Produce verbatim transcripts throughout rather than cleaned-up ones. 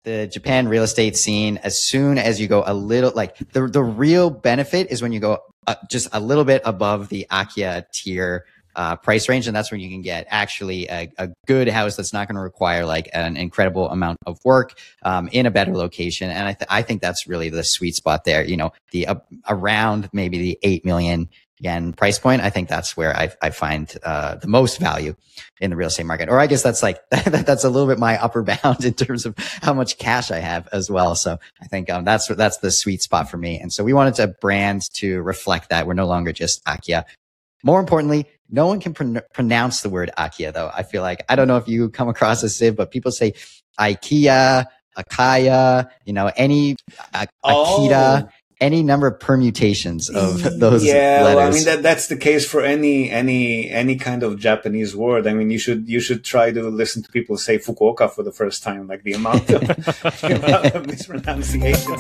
the Japan real estate scene, as soon as you go a little, like the, the real benefit is when you go uh, just a little bit above the Akiya tier uh, price range. And that's when you can get actually a, a good house that's not going to require like an incredible amount of work um, in a better location. And I, th- I think that's really the sweet spot there. You know, the uh, around maybe the eight million yen price point. I think that's where I, I find uh, the most value in the real estate market. Or I guess that's like, that's a little bit my upper bound in terms of how much cash I have as well. So I think um, that's, that's the sweet spot for me. And so we wanted to brand to reflect that. We're no longer just Akiya. More importantly, no one can pr- pronounce the word Akiya though. I feel like, I don't know if you come across this, Ziv, but people say IKEA, Akaya, you know, any uh, Akita. Oh. Any number of permutations of those yeah, letters. Well, I mean that that's the case for any any any kind of Japanese word. I mean, you should you should try to listen to people say Fukuoka for the first time, like the amount of, the amount of mispronunciation.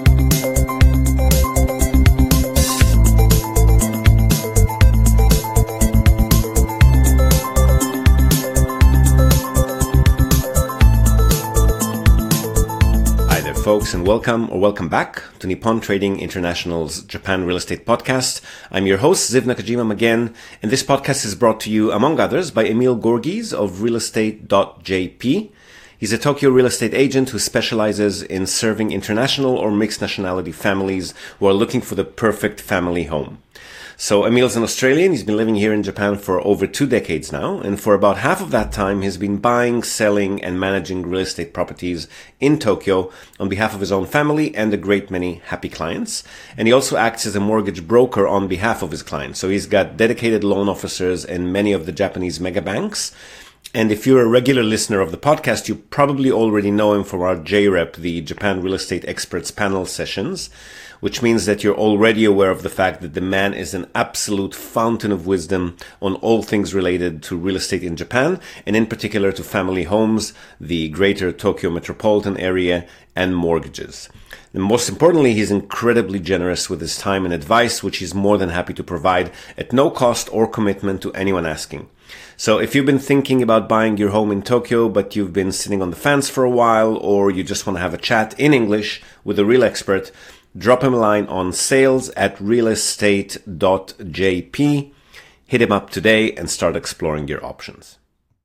Folks, and welcome or welcome back to Nippon Trading International's Japan Real Estate Podcast. I'm your host, Ziv Nakajima again, and this podcast is brought to you, among others, by Emil Gorgies of real estate dot j p. He's a Tokyo real estate agent who specializes in serving international or mixed nationality families who are looking for the perfect family home. So Emil's an Australian. He's been living here in Japan for over two decades now. And for about half of that time, he's been buying, selling, and managing real estate properties in Tokyo on behalf of his own family and a great many happy clients. And he also acts as a mortgage broker on behalf of his clients. So he's got dedicated loan officers in many of the Japanese mega banks. And if you're a regular listener of the podcast, you probably already know him from our J REP, the Japan Real Estate Experts Panel sessions, which means that you're already aware of the fact that the man is an absolute fountain of wisdom on all things related to real estate in Japan, and in particular to family homes, the greater Tokyo metropolitan area, and mortgages. And most importantly, he's incredibly generous with his time and advice, which he's more than happy to provide at no cost or commitment to anyone asking. So if you've been thinking about buying your home in Tokyo, but you've been sitting on the fence for a while, or you just want to have a chat in English with a real expert, drop him a line on sales at real estate dot j p. Hit him up today and start exploring your options.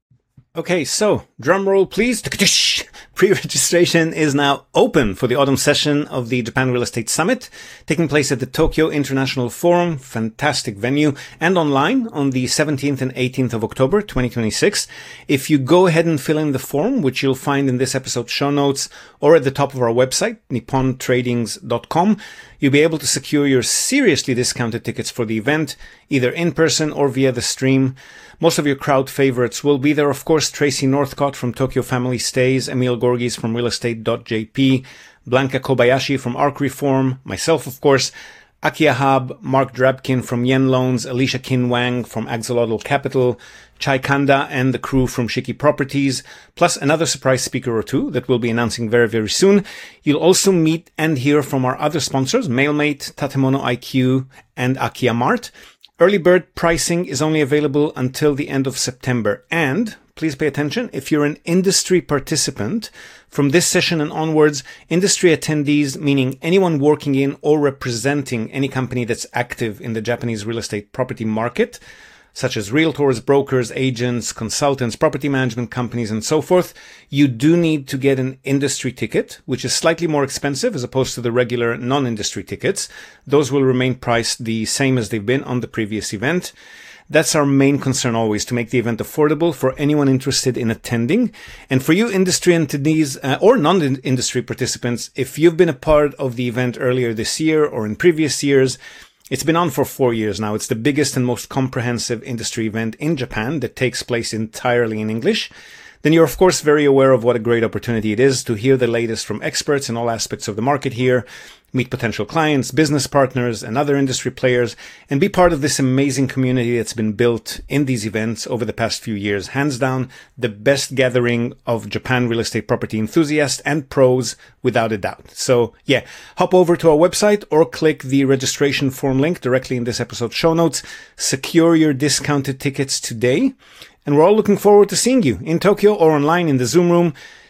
Okay, so drum roll, please. Pre-registration is now open for the autumn session of the Japan Real Estate Summit, taking place at the Tokyo International Forum, fantastic venue, and online on the seventeenth and eighteenth of October, twenty twenty-six. If you go ahead and fill in the form, which you'll find in this episode's show notes or at the top of our website, nippon tradings dot com, you'll be able to secure your seriously discounted tickets for the event, either in person or via the stream. Most of your crowd favorites will be there, of course. Tracy Northcott from Tokyo Family Stays, Emil Gorgies from real estate dot j p, Blanca Kobayashi from Arc Reform, myself, of course, Akiya Hab, Mark Drabkin from Yen Loans, Alicia Kin Wang from Axolotl Capital, Chai Kanda and the crew from Shiki Properties, plus another surprise speaker or two that we'll be announcing very, very soon. You'll also meet and hear from our other sponsors, Mailmate, Tatemono I Q, and Akiya Mart. Early bird pricing is only available until the end of September. And please pay attention, if you're an industry participant, from this session and onwards, industry attendees, meaning anyone working in or representing any company that's active in the Japanese real estate property market, such as realtors, brokers, agents, consultants, property management companies, and so forth, you do need to get an industry ticket, which is slightly more expensive as opposed to the regular non-industry tickets. Those will remain priced the same as they've been on the previous event. That's our main concern always, to make the event affordable for anyone interested in attending. And for you industry entities uh, or non-industry participants, if you've been a part of the event earlier this year or in previous years, it's been on for four years now. It's the biggest and most comprehensive industry event in Japan that takes place entirely in English. Then you're, of course, very aware of what a great opportunity it is to hear the latest from experts in all aspects of the market here, meet potential clients, business partners, and other industry players, and be part of this amazing community that's been built in these events over the past few years. Hands down, the best gathering of Japan real estate property enthusiasts and pros, without a doubt. So yeah, hop over to our website or click the registration form link directly in this episode's show notes. Secure your discounted tickets today. And we're all looking forward to seeing you in Tokyo or online in the Zoom room.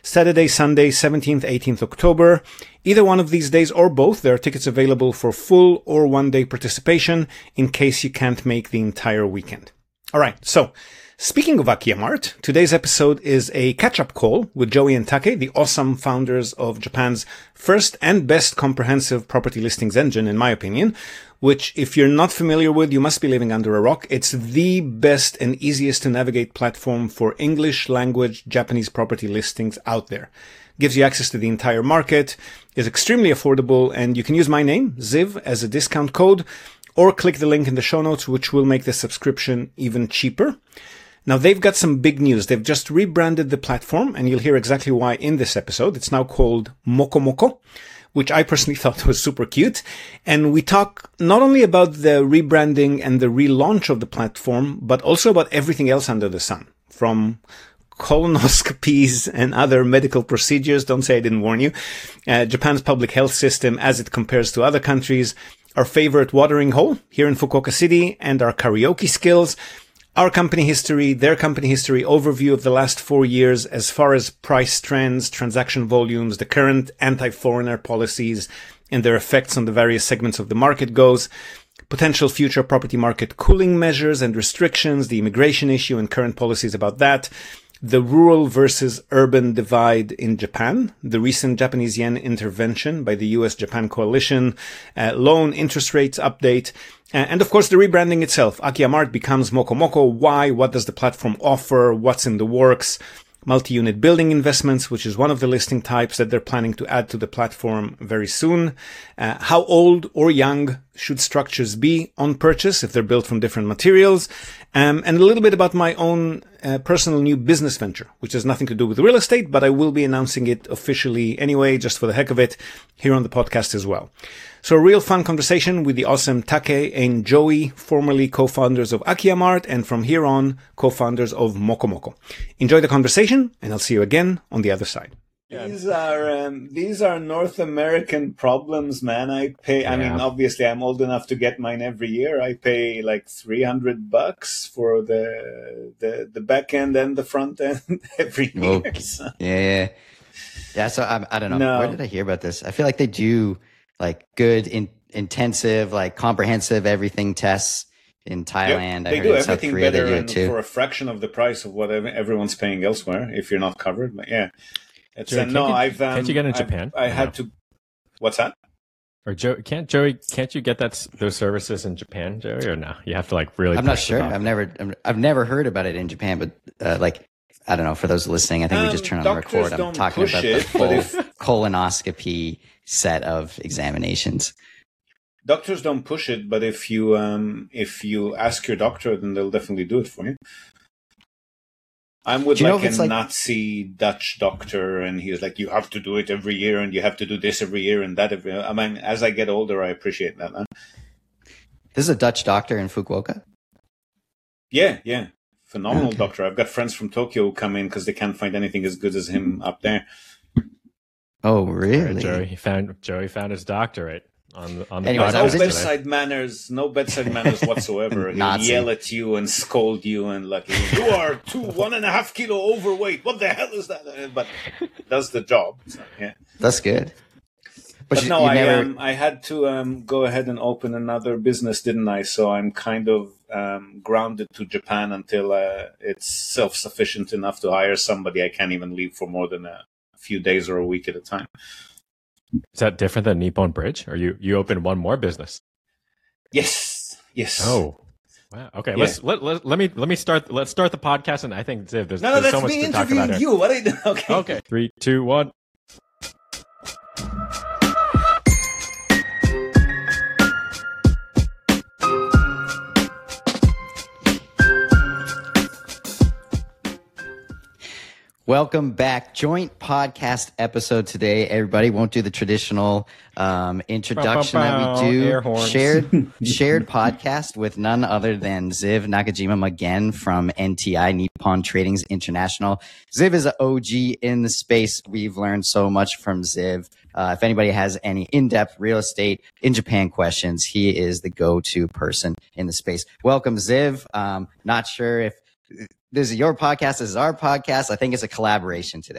Saturday, Sunday, seventeenth, eighteenth October. Either one of these days or both, there are tickets available for full or one-day participation in case you can't make the entire weekend. All right, so speaking of Akiyamart, today's episode is a catch-up call with Joey and Take, the awesome founders of Japan's first and best comprehensive property listings engine, in my opinion, which, if you're not familiar with, you must be living under a rock. It's the best and easiest to navigate platform for English language Japanese property listings out there. Gives you access to the entire market, is extremely affordable, and you can use my name, Ziv, as a discount code, or click the link in the show notes, which will make the subscription even cheaper. Now, they've got some big news. They've just rebranded the platform, and you'll hear exactly why in this episode. It's now called Mokomoko, which I personally thought was super cute. And we talk not only about the rebranding and the relaunch of the platform, but also about everything else under the sun, from colonoscopies and other medical procedures. Don't say I didn't warn you. Uh, Japan's public health system as it compares to other countries, our favorite watering hole here in Fukuoka City, and our karaoke skills. Our company history, their company history, overview of the last four years as far as price trends, transaction volumes, the current anti-foreigner policies, and their effects on the various segments of the market goes, potential future property market cooling measures and restrictions, the immigration issue and current policies about that, the rural versus urban divide in Japan, the recent Japanese yen intervention by the U S Japan coalition, uh, loan interest rates update, uh, and of course the rebranding itself. Akiyamart becomes Mokomoko. Why? What does the platform offer? What's in the works? Multi-unit building investments, which is one of the listing types that they're planning to add to the platform very soon. Uh, how old or young should structures be on purchase if they're built from different materials? Um, and a little bit about my own uh, personal new business venture, which has nothing to do with real estate, but I will be announcing it officially anyway, just for the heck of it, here on the podcast as well. So a real fun conversation with the awesome Take and Joey, formerly co-founders of Akiyamart, and from here on, co-founders of Mokomoko. Enjoy the conversation, and I'll see you again on the other side. These are um, these are North American problems, man. I pay. I yeah. mean, obviously, I'm old enough to get mine every year. I pay like three hundred bucks for the the the back end and the front end every year. Okay. So. Yeah, yeah, yeah. So I, I don't know. No. Where did I hear about this? I feel like they do like good, in, intensive, like comprehensive everything tests in Thailand. Yep. They I do heard everything Korea, better they do and too. for a fraction of the price of what everyone's paying elsewhere if you're not covered. But yeah. It's Joey, uh, no, you, I've um, can't you get in I've, Japan? I had no? to. What's that? Or Joe, can't Joey? Can't you get that those services in Japan, Joey? Or no? You have to like really. I'm not sure. I've never. I've never heard about it in Japan, but uh, like I don't know. For those listening, I think um, we just turn on the record. I'm talking about it, the full if, colonoscopy set of examinations. Doctors don't push it, but if you um, if you ask your doctor, then they'll definitely do it for you. I'm with like a like... Nazi Dutch doctor, and he's like, you have to do it every year, and you have to do this every year, and that every year. I mean, as I get older, I appreciate that. Huh? This is a Dutch doctor in Fukuoka? Yeah, yeah. Phenomenal okay. doctor. I've got friends from Tokyo who come in because they can't find anything as good as him up there. Oh, really? Right, Joey, he found, Joey found his doctorate. On the, on the Anyways, no bedside today. manners, no bedside manners whatsoever. He'll yell at you and scold you and like, you are two, one and a half kilo overweight. What the hell is that? But does the job. So, yeah, that's good. But, but you, no, you I never... um, I had to um, go ahead and open another business, didn't I? So I'm kind of um, grounded to Japan until uh, it's self-sufficient enough to hire somebody. I can't even leave for more than a few days or a week at a time. Is that different than Nippon Bridge? Or you, you opened one more business? Yes. Yes. Oh. Wow. Okay. Yeah. Let's let, let let me let me start let's start the podcast, and I think Ziv, there's, no, no, there's that's so much me to talk about here. You. What are you doing? Okay. Okay. Three, two, one. Welcome back. Joint podcast episode today. Everybody won't do the traditional um, introduction that we do. Shared shared podcast with none other than Ziv Nakajima again from N T I, Nippon Tradings International. Ziv is an O G in the space. We've learned so much from Ziv. Uh, if anybody has any in-depth real estate in Japan questions, he is the go-to person in the space. Welcome, Ziv. Um, not sure if this is your podcast, this is our podcast. I think it's a collaboration today.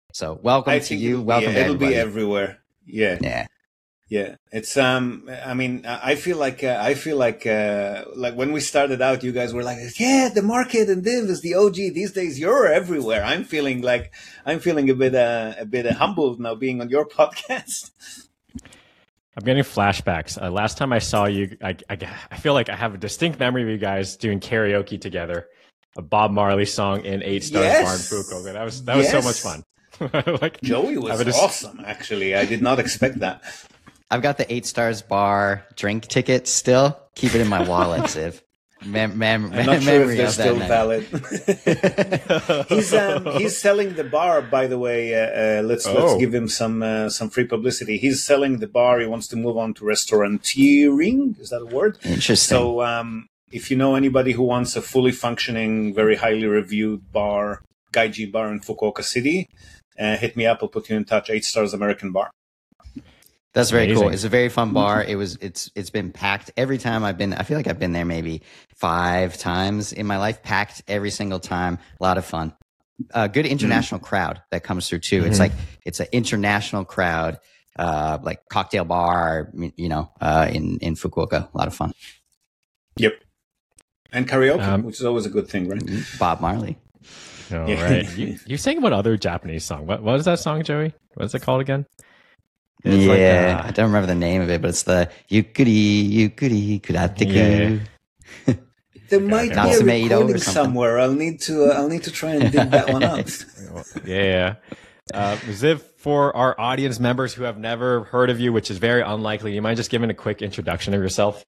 So welcome I to think you. it'll Welcome be, to it'll everybody. be everywhere. Yeah. Yeah. Yeah, it's um. I mean, I feel like uh, I feel like uh, like when we started out, you guys were like, "Yeah, the market and Div is the O G." These days, you're everywhere. I'm feeling like I'm feeling a bit uh, a bit uh, humbled now being on your podcast. I'm getting flashbacks. Uh, last time I saw you, I, I I feel like I have a distinct memory of you guys doing karaoke together, a Bob Marley song in Eight Stars Yes. Bar in Fukuoka. That was that was so Yes. much fun. Like Joey was I would just- awesome. Actually, I did not expect that. I've got the Eight Stars Bar drink ticket still. Keep it in my wallet, Ziv. Mem- mem- I'm not sure if memory they're of that still night. valid. he's um, he's selling the bar, by the way. Uh, uh, let's Oh. let's give him some uh, some free publicity. He's selling the bar. He wants to move on to restauranteering. Is that a word? Interesting. So um, if you know anybody who wants a fully functioning, very highly reviewed bar, Gaiji bar in Fukuoka City, uh, hit me up. I'll put you in touch. Eight Stars American Bar. That's very Amazing. cool. It's a very fun bar. It was it's it's been packed every time I've been. I feel like I've been there maybe five times in my life. Packed every single time. A lot of fun. A good international mm-hmm. crowd that comes through too. Mm-hmm. It's like it's an international crowd, uh, like cocktail bar, you know, uh, in in Fukuoka. A lot of fun. Yep. And karaoke, Um, which is always a good thing, right? Bob Marley. All Yeah. right. You, you sang about other Japanese song. What what is that song, Joey? What's it called again? It's yeah, like, uh, I don't remember the name of it, but it's the Yukuri Yukuri Kurateku. Yeah. There might okay. be a Natsume Ito or recording something. somewhere. I'll need to. Uh, I'll need to try and dig that one out. Yeah. Uh, Ziv, for our audience members who have never heard of you, which is very unlikely, you mind just giving a quick introduction of yourself?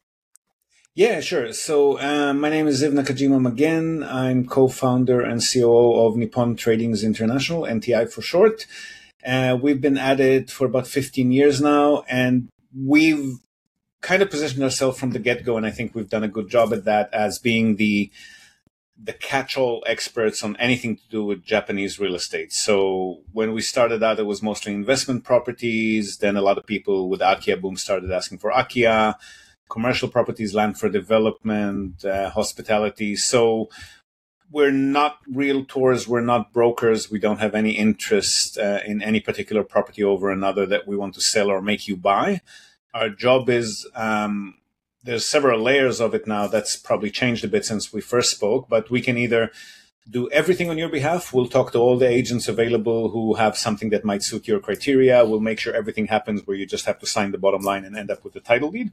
Yeah, sure. So uh, my name is Ziv Nakajima Magen. I'm co-founder and C O O of Nippon Tradings International, N T I for short. Uh, we've been at it for about fifteen years now, and we've kind of positioned ourselves from the get-go, and I think we've done a good job at that, as being the the catch-all experts on anything to do with Japanese real estate. So when we started out, it was mostly investment properties. Then a lot of people with Akia boom started asking for Akia, commercial properties, land for development, uh, hospitality. So we're not realtors, we're not brokers, we don't have any interest uh, in any particular property over another that we want to sell or make you buy. Our job is, um, there's several layers of it now. That's probably changed a bit since we first spoke, but we can either do everything on your behalf. We'll talk to all the agents available who have something that might suit your criteria. We'll make sure everything happens where you just have to sign the bottom line and end up with the title deed.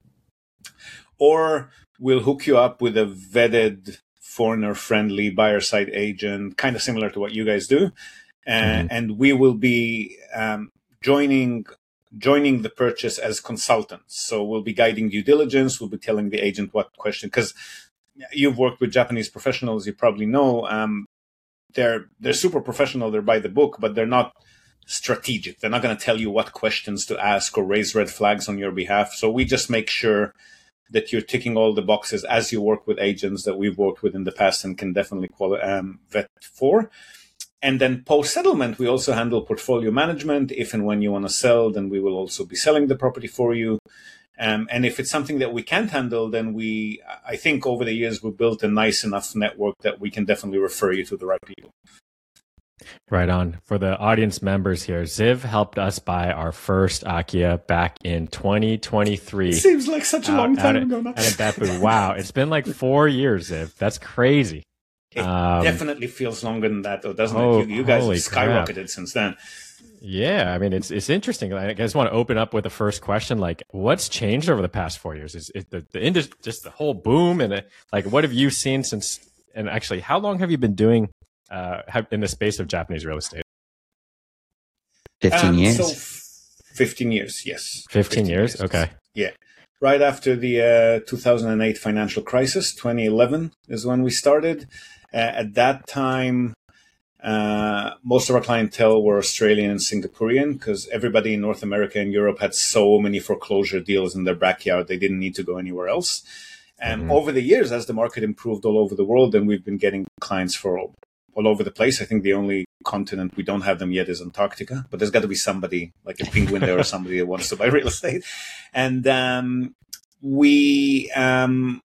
Or we'll hook you up with a vetted, foreigner-friendly buyer-side agent, kind of similar to what you guys do. Uh, mm-hmm. And we will be um, joining joining the purchase as consultants. So we'll be guiding due diligence. We'll be telling the agent what question, because you've worked with Japanese professionals, you probably know, um, they're they're super professional, they're by the book, but they're not strategic. They're not going to tell you what questions to ask or raise red flags on your behalf. So we just make sure that you're ticking all the boxes as you work with agents that we've worked with in the past and can definitely quali- um, vet for. And then post-settlement, we also handle portfolio management. If and when you want to sell, then we will also be selling the property for you. Um, and if it's something that we can't handle, then we, I think over the years, we've built a nice enough network that we can definitely refer you to the right people. Right on. For the audience members here, Ziv helped us buy our first Akia back in twenty twenty-three. It seems like such a long out, time out ago at, now. Out at Beppu. Wow. It's been like four years, Ziv. That's crazy. It um, definitely feels longer than that, though, doesn't oh, it? You, you guys have holy skyrocketed crap. since then. Yeah, I mean, it's it's interesting. I just want to open up with the first question, like, what's changed over the past four years? Is it the, the industry, just the whole boom, and it, like, what have you seen since? And actually, how long have you been doing uh, have, in the space of Japanese real estate? Fifteen Um, years. So f- fifteen years, yes. Fifteen years. Okay. Yeah. Right after the uh, two thousand eight financial crisis, twenty eleven is when we started. Uh, at that time, uh, most of our clientele were Australian and Singaporean, because everybody in North America and Europe had so many foreclosure deals in their backyard, they didn't need to go anywhere else. And Mm-hmm. over the years, as the market improved all over the world, then we've been getting clients for all, all over the place. I think the only continent we don't have them yet is Antarctica, but there's got to be somebody like a penguin there or somebody that wants to buy real estate. And um, we um,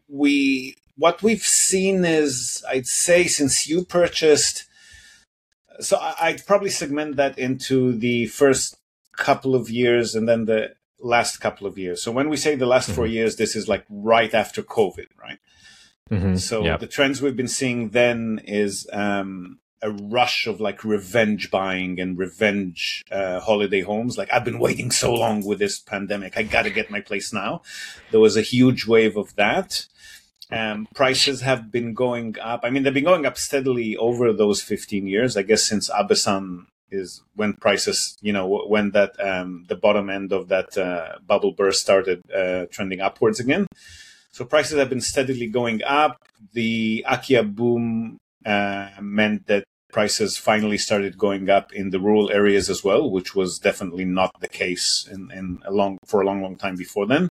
we what we've seen is, I'd say, since you purchased, so I, I'd probably segment that into the first couple of years and then the last couple of years. So when we say the last mm-hmm. four years, this is like right after COVID, right? Mm-hmm. So yep. the trends we've been seeing then is um, a rush of like revenge buying and revenge uh, holiday homes. Like, I've been waiting so long with this pandemic. I got to get my place now. There was a huge wave of that. Um, prices have been going up. I mean, they've been going up steadily over those fifteen years, I guess, since Abesan is when prices, you know, when that um, the bottom end of that uh, bubble burst started uh, trending upwards again. So prices have been steadily going up. The Akia boom uh, meant that prices finally started going up in the rural areas as well, which was definitely not the case in, in a long for a long, long time before then.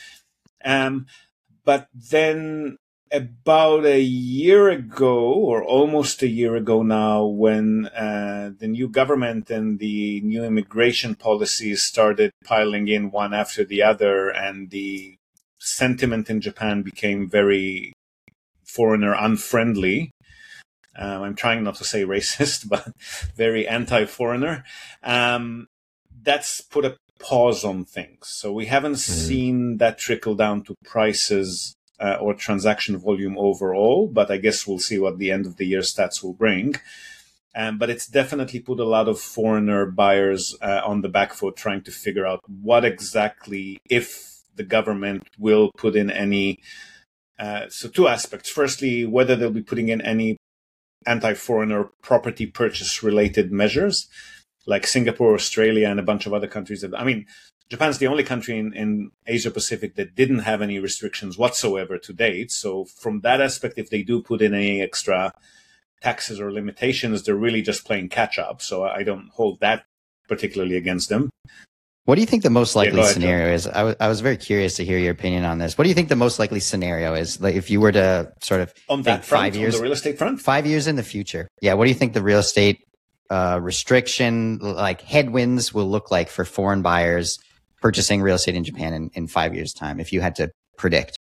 Um, but then about a year ago, or almost a year ago now, when uh, the new government and the new immigration policies started piling in one after the other, and the sentiment in Japan became very foreigner unfriendly. Um, I'm trying not to say racist, but very anti-foreigner. Um, that's put a pause on things. So we haven't mm-hmm. seen that trickle down to prices uh, or transaction volume overall, but I guess we'll see what the end of the year stats will bring. Um, but it's definitely put a lot of foreigner buyers uh, on the back foot trying to figure out what exactly, if the government will put in any, uh, so two aspects. Firstly, whether they'll be putting in any anti-foreigner property purchase related measures, like Singapore, Australia, and a bunch of other countries. That, I mean, Japan's the only country in, in Asia Pacific that didn't have any restrictions whatsoever to date. So from that aspect, if they do put in any extra taxes or limitations, they're really just playing catch up. So I don't hold that particularly against them. What do you think the most likely yeah, ahead, scenario John. is? I, w- I was very curious to hear your opinion on this. What do you think the most likely scenario is? Like, if you were to sort of on think that front, five years, on the real estate front, five years in the future. Yeah. What do you think the real estate uh, restriction, like headwinds, will look like for foreign buyers purchasing real estate in Japan in, in five years' time? If you had to predict,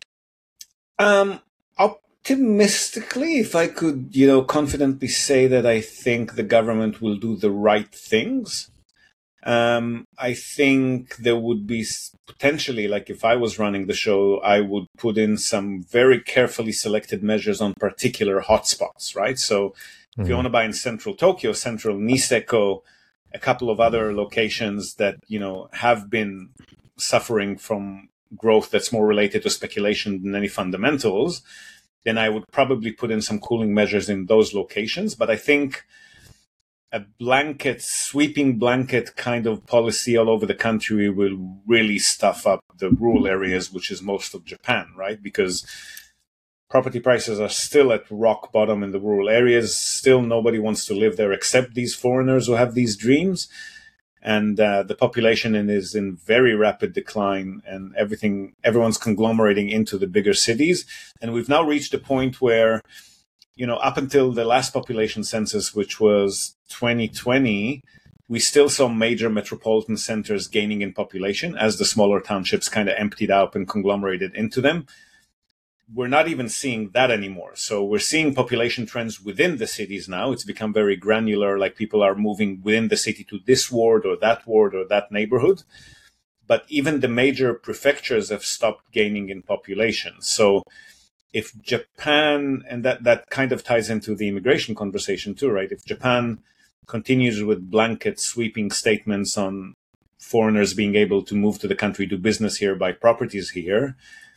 um, optimistically, if I could, you know, confidently say that I think the government will do the right things. Um, I think there would be potentially, like if I was running the show, I would put in some very carefully selected measures on particular hotspots, right? So mm-hmm. if you want to buy in central Tokyo, central Niseko, a couple of other locations that, you know, have been suffering from growth that's more related to speculation than any fundamentals, then I would probably put in some cooling measures in those locations. But I think a blanket, sweeping blanket kind of policy all over the country will really stuff up the rural areas, which is most of Japan, right? Because property prices are still at rock bottom in the rural areas. Still nobody wants to live there except these foreigners who have these dreams. And uh, the population is in very rapid decline, and everything, everyone's conglomerating into the bigger cities. And we've now reached a point where, you know, up until the last population census, which was twenty twenty, we still saw major metropolitan centers gaining in population as the smaller townships kind of emptied out and conglomerated into them. We're not even seeing that anymore. So we're seeing population trends within the cities now. It's become very granular, like people are moving within the city to this ward or that ward or that neighborhood. But even the major prefectures have stopped gaining in population. So if Japan, and that, that kind of ties into the immigration conversation too, right? If Japan continues with blanket sweeping statements on foreigners being able to move to the country, do business here, buy properties here,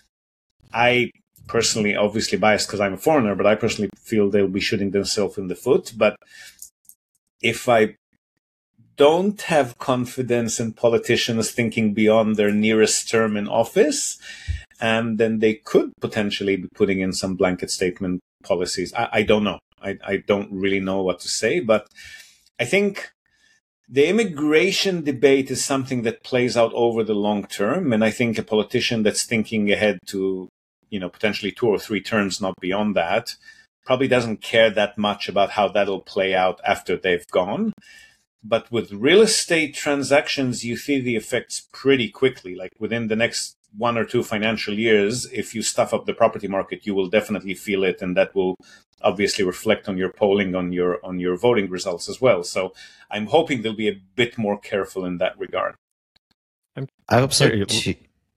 I personally, obviously biased because I'm a foreigner, but I personally feel they'll be shooting themselves in the foot. But if I don't have confidence in politicians thinking beyond their nearest term in office, and then they could potentially be putting in some blanket statement policies. I, I don't know. I, I don't really know what to say, but I think the immigration debate is something that plays out over the long term. And I think a politician that's thinking ahead to, you know, potentially two or three terms, not beyond that, probably doesn't care that much about how that'll play out after they've gone. But with real estate transactions, you see the effects pretty quickly. Like within the next one or two financial years, if you stuff up the property market, you will definitely feel it, and that will obviously reflect on your polling, on your on your voting results as well. So I'm hoping they'll be a bit more careful in that regard. I hope so too.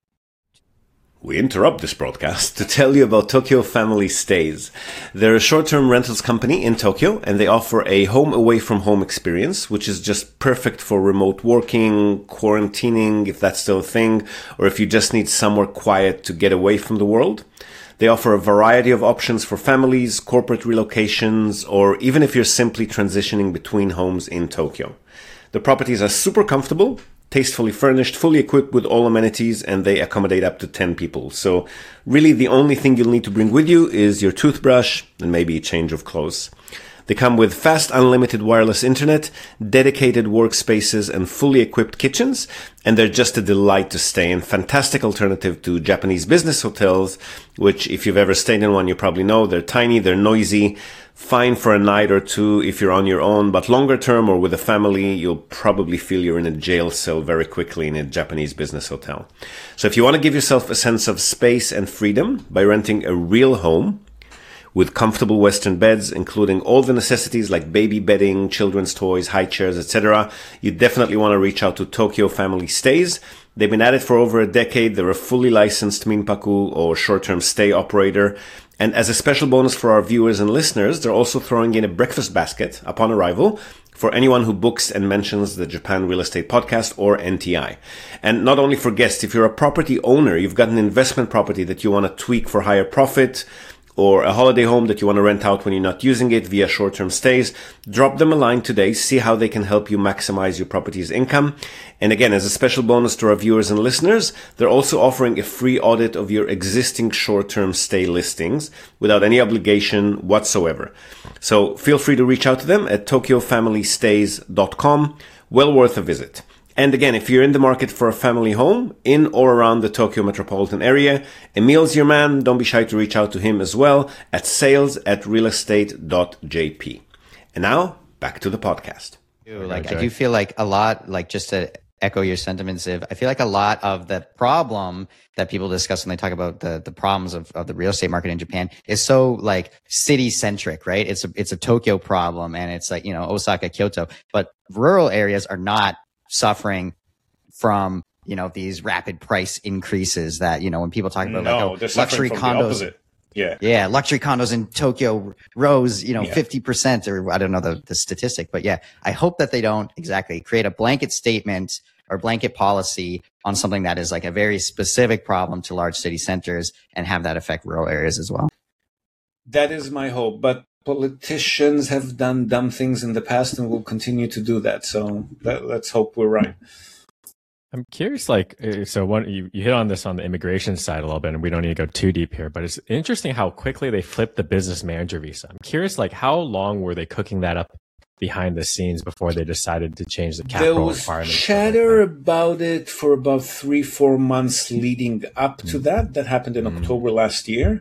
We interrupt this broadcast to tell you about Tokyo Family Stays. They're a short-term rentals company in Tokyo, and they offer a home away from home experience, which is just perfect for remote working, quarantining, if that's still a thing, or if you just need somewhere quiet to get away from the world. They offer a variety of options for families, corporate relocations, or even if you're simply transitioning between homes in Tokyo. The properties are super comfortable, tastefully furnished, fully equipped with all amenities, and they accommodate up to ten people. So really the only thing you'll need to bring with you is your toothbrush and maybe a change of clothes. They come with fast unlimited wireless internet, dedicated workspaces, and fully equipped kitchens, and they're just a delight to stay in. Fantastic alternative to Japanese business hotels, which if you've ever stayed in one, you probably know they're tiny, they're noisy, fine for a night or two if you're on your own, but longer term or with a family, you'll probably feel you're in a jail cell very quickly in a Japanese business hotel. So if you want to give yourself a sense of space and freedom by renting a real home with comfortable Western beds, including all the necessities like baby bedding, children's toys, high chairs, et cetera, you definitely want to reach out to Tokyo Family Stays. They've been at it for over a decade. They're a fully licensed minpaku or short-term stay operator. And as a special bonus for our viewers and listeners, they're also throwing in a breakfast basket upon arrival for anyone who books and mentions the Japan Real Estate Podcast or N T I. And not only for guests, if you're a property owner, you've got an investment property that you want to tweak for higher profit, or a holiday home that you want to rent out when you're not using it via short-term stays, drop them a line today, see how they can help you maximize your property's income. And again, as a special bonus to our viewers and listeners, they're also offering a free audit of your existing short-term stay listings without any obligation whatsoever. So feel free to reach out to them at tokyo family stays dot com. Well worth a visit. And again, if you're in the market for a family home in or around the Tokyo metropolitan area, Emil's your man. Don't be shy to reach out to him as well at sales at realestate dot j p. And now back to the podcast. Like, I do feel like a lot, like just to echo your sentiments, Ziv, I feel like a lot of the problem that people discuss when they talk about the, the problems of, of the real estate market in Japan is so like city centric, right? It's a, it's a Tokyo problem, and it's like, you know, Osaka, Kyoto, but rural areas are not suffering from, you know, these rapid price increases that, you know, when people talk about no, like oh, luxury condos. Yeah. Yeah. Luxury condos in Tokyo rose, you know, yeah. fifty percent, or I don't know the, the statistic, but yeah, I hope that they don't exactly create a blanket statement or blanket policy on something that is like a very specific problem to large city centers and have that affect rural areas as well. That is my hope, but politicians have done dumb things in the past and will continue to do that. So that, let's hope we're right. I'm curious, like, so one, you, you hit on this on the immigration side a little bit, and we don't need to go too deep here, but it's interesting how quickly they flipped the business manager visa. I'm curious, like, how long were they cooking that up behind the scenes before they decided to change the capital requirement? There was chatter like about it for about three, four months leading up to mm. that. That happened in mm. October last year.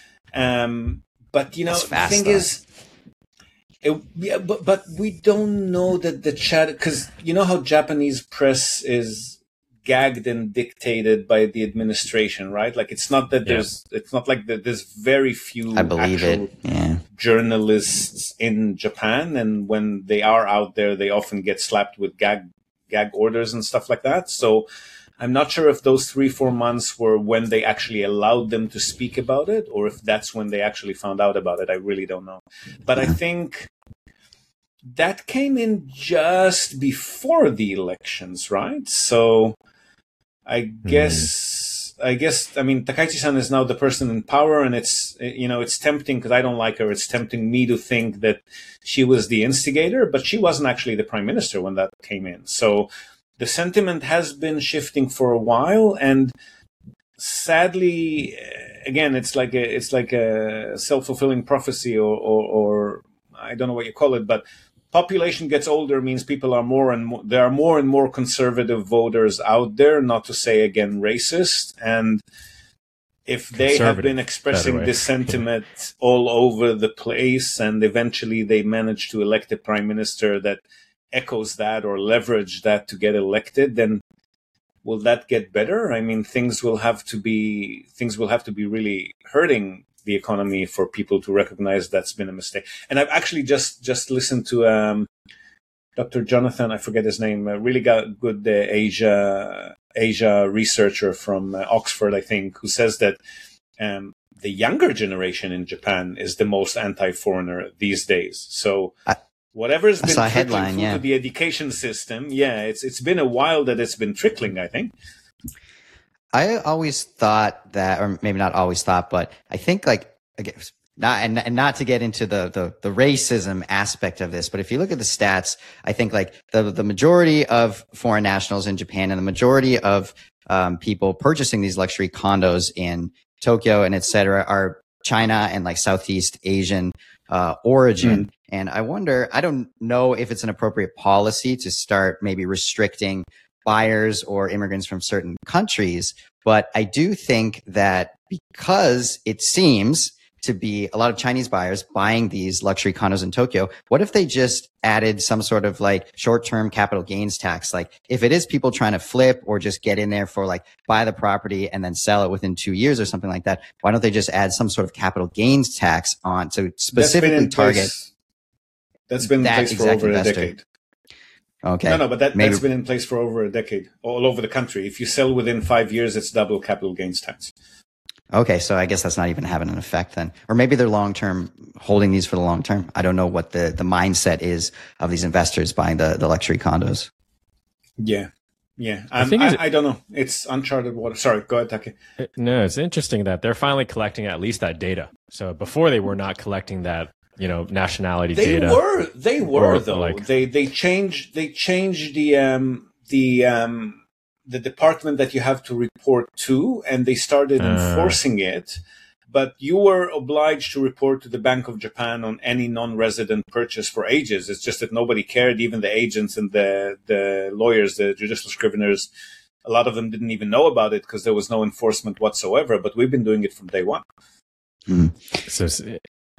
Um, But, you know, the thing though. is, it, yeah, but, but we don't know that the chat, because you know how Japanese press is gagged and dictated by the administration, right? Like, it's not that there's, yeah. it's not like that there's very few I believe actual it. Yeah. journalists in Japan. And when they are out there, they often get slapped with gag, gag orders and stuff like that. So I'm not sure if those three, four months were when they actually allowed them to speak about it, or if that's when they actually found out about it. I really don't know. But I think that came in just before the elections, right? So I guess, mm. I guess, I mean, Takaichi-san is now the person in power, and it's, you know, it's tempting because I don't like her. It's tempting me to think that she was the instigator, but she wasn't actually the prime minister when that came in. So the sentiment has been shifting for a while, and sadly, again, it's like a it's like a self-fulfilling prophecy, or, or, or I don't know what you call it, but population gets older means people are more and more, there are more and more conservative voters out there, not to say again racist, and if they have been expressing this sentiment all over the place, and eventually they manage to elect a prime minister that echoes that or leverage that to get elected, then will that get better? I mean, things will have to be things will have to be really hurting the economy for people to recognize that's been a mistake. And I've actually just just listened to um, Doctor Jonathan, I forget his name, a really got good uh, Asia Asia researcher from uh, Oxford, I think, who says that um, the younger generation in Japan is the most anti-foreigner these days. So I, whatever's been trickling headline, through yeah. to the education system, yeah, it's it's been a while that it's been trickling, I think. I always thought that, or maybe not always thought, but I think like, again, not, and, and not to get into the, the, the racism aspect of this, but if you look at the stats, I think like the, the majority of foreign nationals in Japan and the majority of, um, people purchasing these luxury condos in Tokyo and et cetera are China and like Southeast Asian, uh, origin. Mm. And I wonder, I don't know if it's an appropriate policy to start maybe restricting buyers or immigrants from certain countries. But I do think that because it seems to be a lot of Chinese buyers buying these luxury condos in Tokyo, what if they just added some sort of like short-term capital gains tax? Like if it is people trying to flip or just get in there for like buy the property and then sell it within two years or something like that, why don't they just add some sort of capital gains tax on to specifically target? Place, that's been in that place for over investor. a decade. Okay. No, no, but that, Maybe. that's been in place for over a decade, all over the country. If you sell within five years, it's double capital gains tax. Okay, so I guess that's not even having an effect then. Or maybe they're long-term, holding these for the long term. I don't know what the, the mindset is of these investors buying the, the luxury condos. Yeah, yeah. Um, I, think I, I don't know. It's uncharted water. Sorry, go ahead, Taki. No, it's interesting that they're finally collecting at least that data. So before they were not collecting that, you know, nationality they data. They were, they were or, though. Like, they they changed they changed the um the um the department that you have to report to, and they started uh, enforcing it. But you were obliged to report to the Bank of Japan on any non-resident purchase for ages. It's just that nobody cared. Even the agents and the the lawyers, the judicial scriveners, a lot of them didn't even know about it because there was no enforcement whatsoever. But we've been doing it from day one. Mm. So.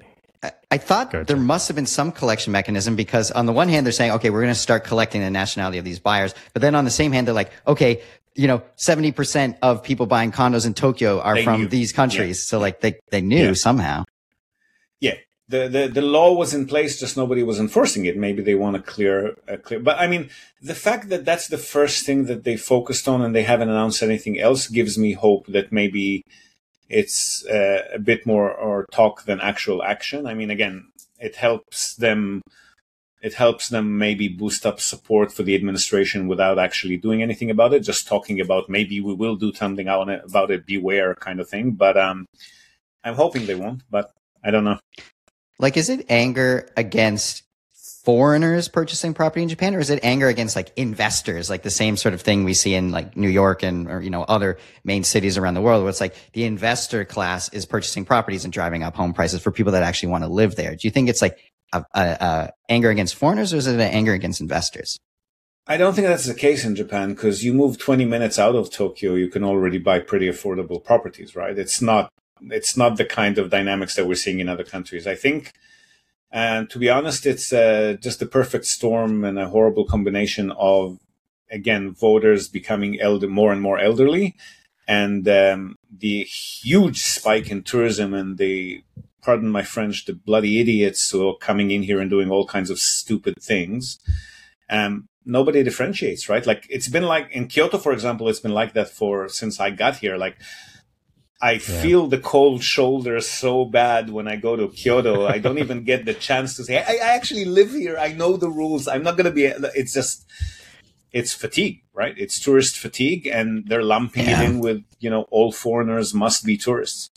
I thought gotcha. there must have been some collection mechanism because on the one hand, they're saying, okay, we're going to start collecting the nationality of these buyers. But then on the same hand, they're like, okay, you know, seventy percent of people buying condos in Tokyo are they from knew. these countries. Yeah. So like they, they knew yeah. somehow. Yeah. The, the, the law was in place, just nobody was enforcing it. Maybe they want to clear, uh, clear. But I mean, the fact that that's the first thing that they focused on and they haven't announced anything else gives me hope that maybe it's uh, a bit more or talk than actual action. I mean, again, it helps them. It helps them maybe boost up support for the administration without actually doing anything about it. Just talking about maybe we will do something on it, about it. Beware, kind of thing. But um, I'm hoping they won't. But I don't know. Like, is it anger against foreigners purchasing property in Japan, or is it anger against like investors, like the same sort of thing we see in like New York and, or, you know, other main cities around the world where it's like the investor class is purchasing properties and driving up home prices for people that actually want to live there? Do you think it's like a, a, a anger against foreigners, or is it an anger against investors? I don't think that's the case in Japan, because you move twenty minutes out of Tokyo, you can already buy pretty affordable properties, right? It's not, it's not the kind of dynamics that we're seeing in other countries. I think, and to be honest, it's uh, just the perfect storm and a horrible combination of, again, voters becoming elder, more and more elderly, and um, the huge spike in tourism and the, pardon my French, the bloody idiots who are coming in here and doing all kinds of stupid things. Um, nobody differentiates, right? Like, it's been like in Kyoto, for example, it's been like that for since I got here. Like, I yeah. feel the cold shoulder so bad when I go to Kyoto. I don't even get the chance to say, I, I actually live here. I know the rules. I'm not going to be, it's just, it's fatigue, right? It's tourist fatigue, and they're lumping yeah. it in with, you know, all foreigners must be tourists.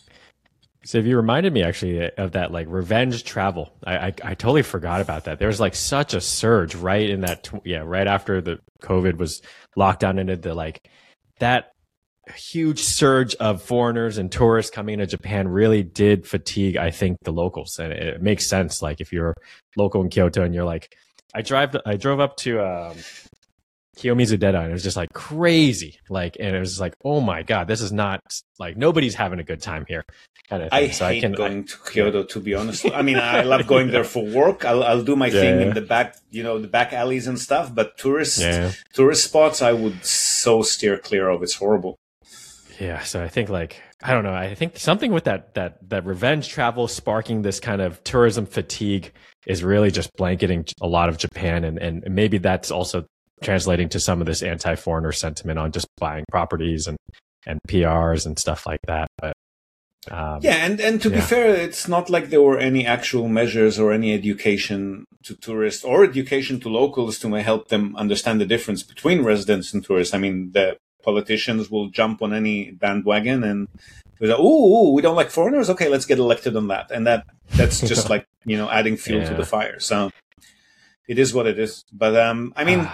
So you reminded me actually of that, like, revenge travel. I, I, I totally forgot about that. There was like such a surge right in that, tw- yeah, right after the COVID was locked down into the, like, that huge surge of foreigners and tourists coming into Japan really did fatigue, I think, the locals. And it, it makes sense. Like, if you're local in Kyoto and you're like, I drive, I drove up to, um, Kiyomizu Deadeye. And it was just like crazy. Like, and it was like, oh my God, this is not like nobody's having a good time here. Kind of thing. I so hate I can, going I, to Kyoto, to be honest. I mean, I love going there for work. I'll, I'll do my Yeah, thing yeah. in the back, you know, the back alleys and stuff. But tourist, Yeah. tourist spots, I would so steer clear of. It's horrible. Yeah, so I think like I don't know. I think something with that that that revenge travel sparking this kind of tourism fatigue is really just blanketing a lot of Japan, and and maybe that's also translating to some of this anti-foreigner sentiment on just buying properties and and P Rs and stuff like that. But um, Yeah, and, and to be yeah. fair, it's not like there were any actual measures or any education to tourists or education to locals to help them understand the difference between residents and tourists. I mean, the politicians will jump on any bandwagon and be like, ooh, ooh, we don't like foreigners? Okay, let's get elected on that. And that that's just like, you know, adding fuel Yeah. to the fire. So it is what it is. But, um, I mean...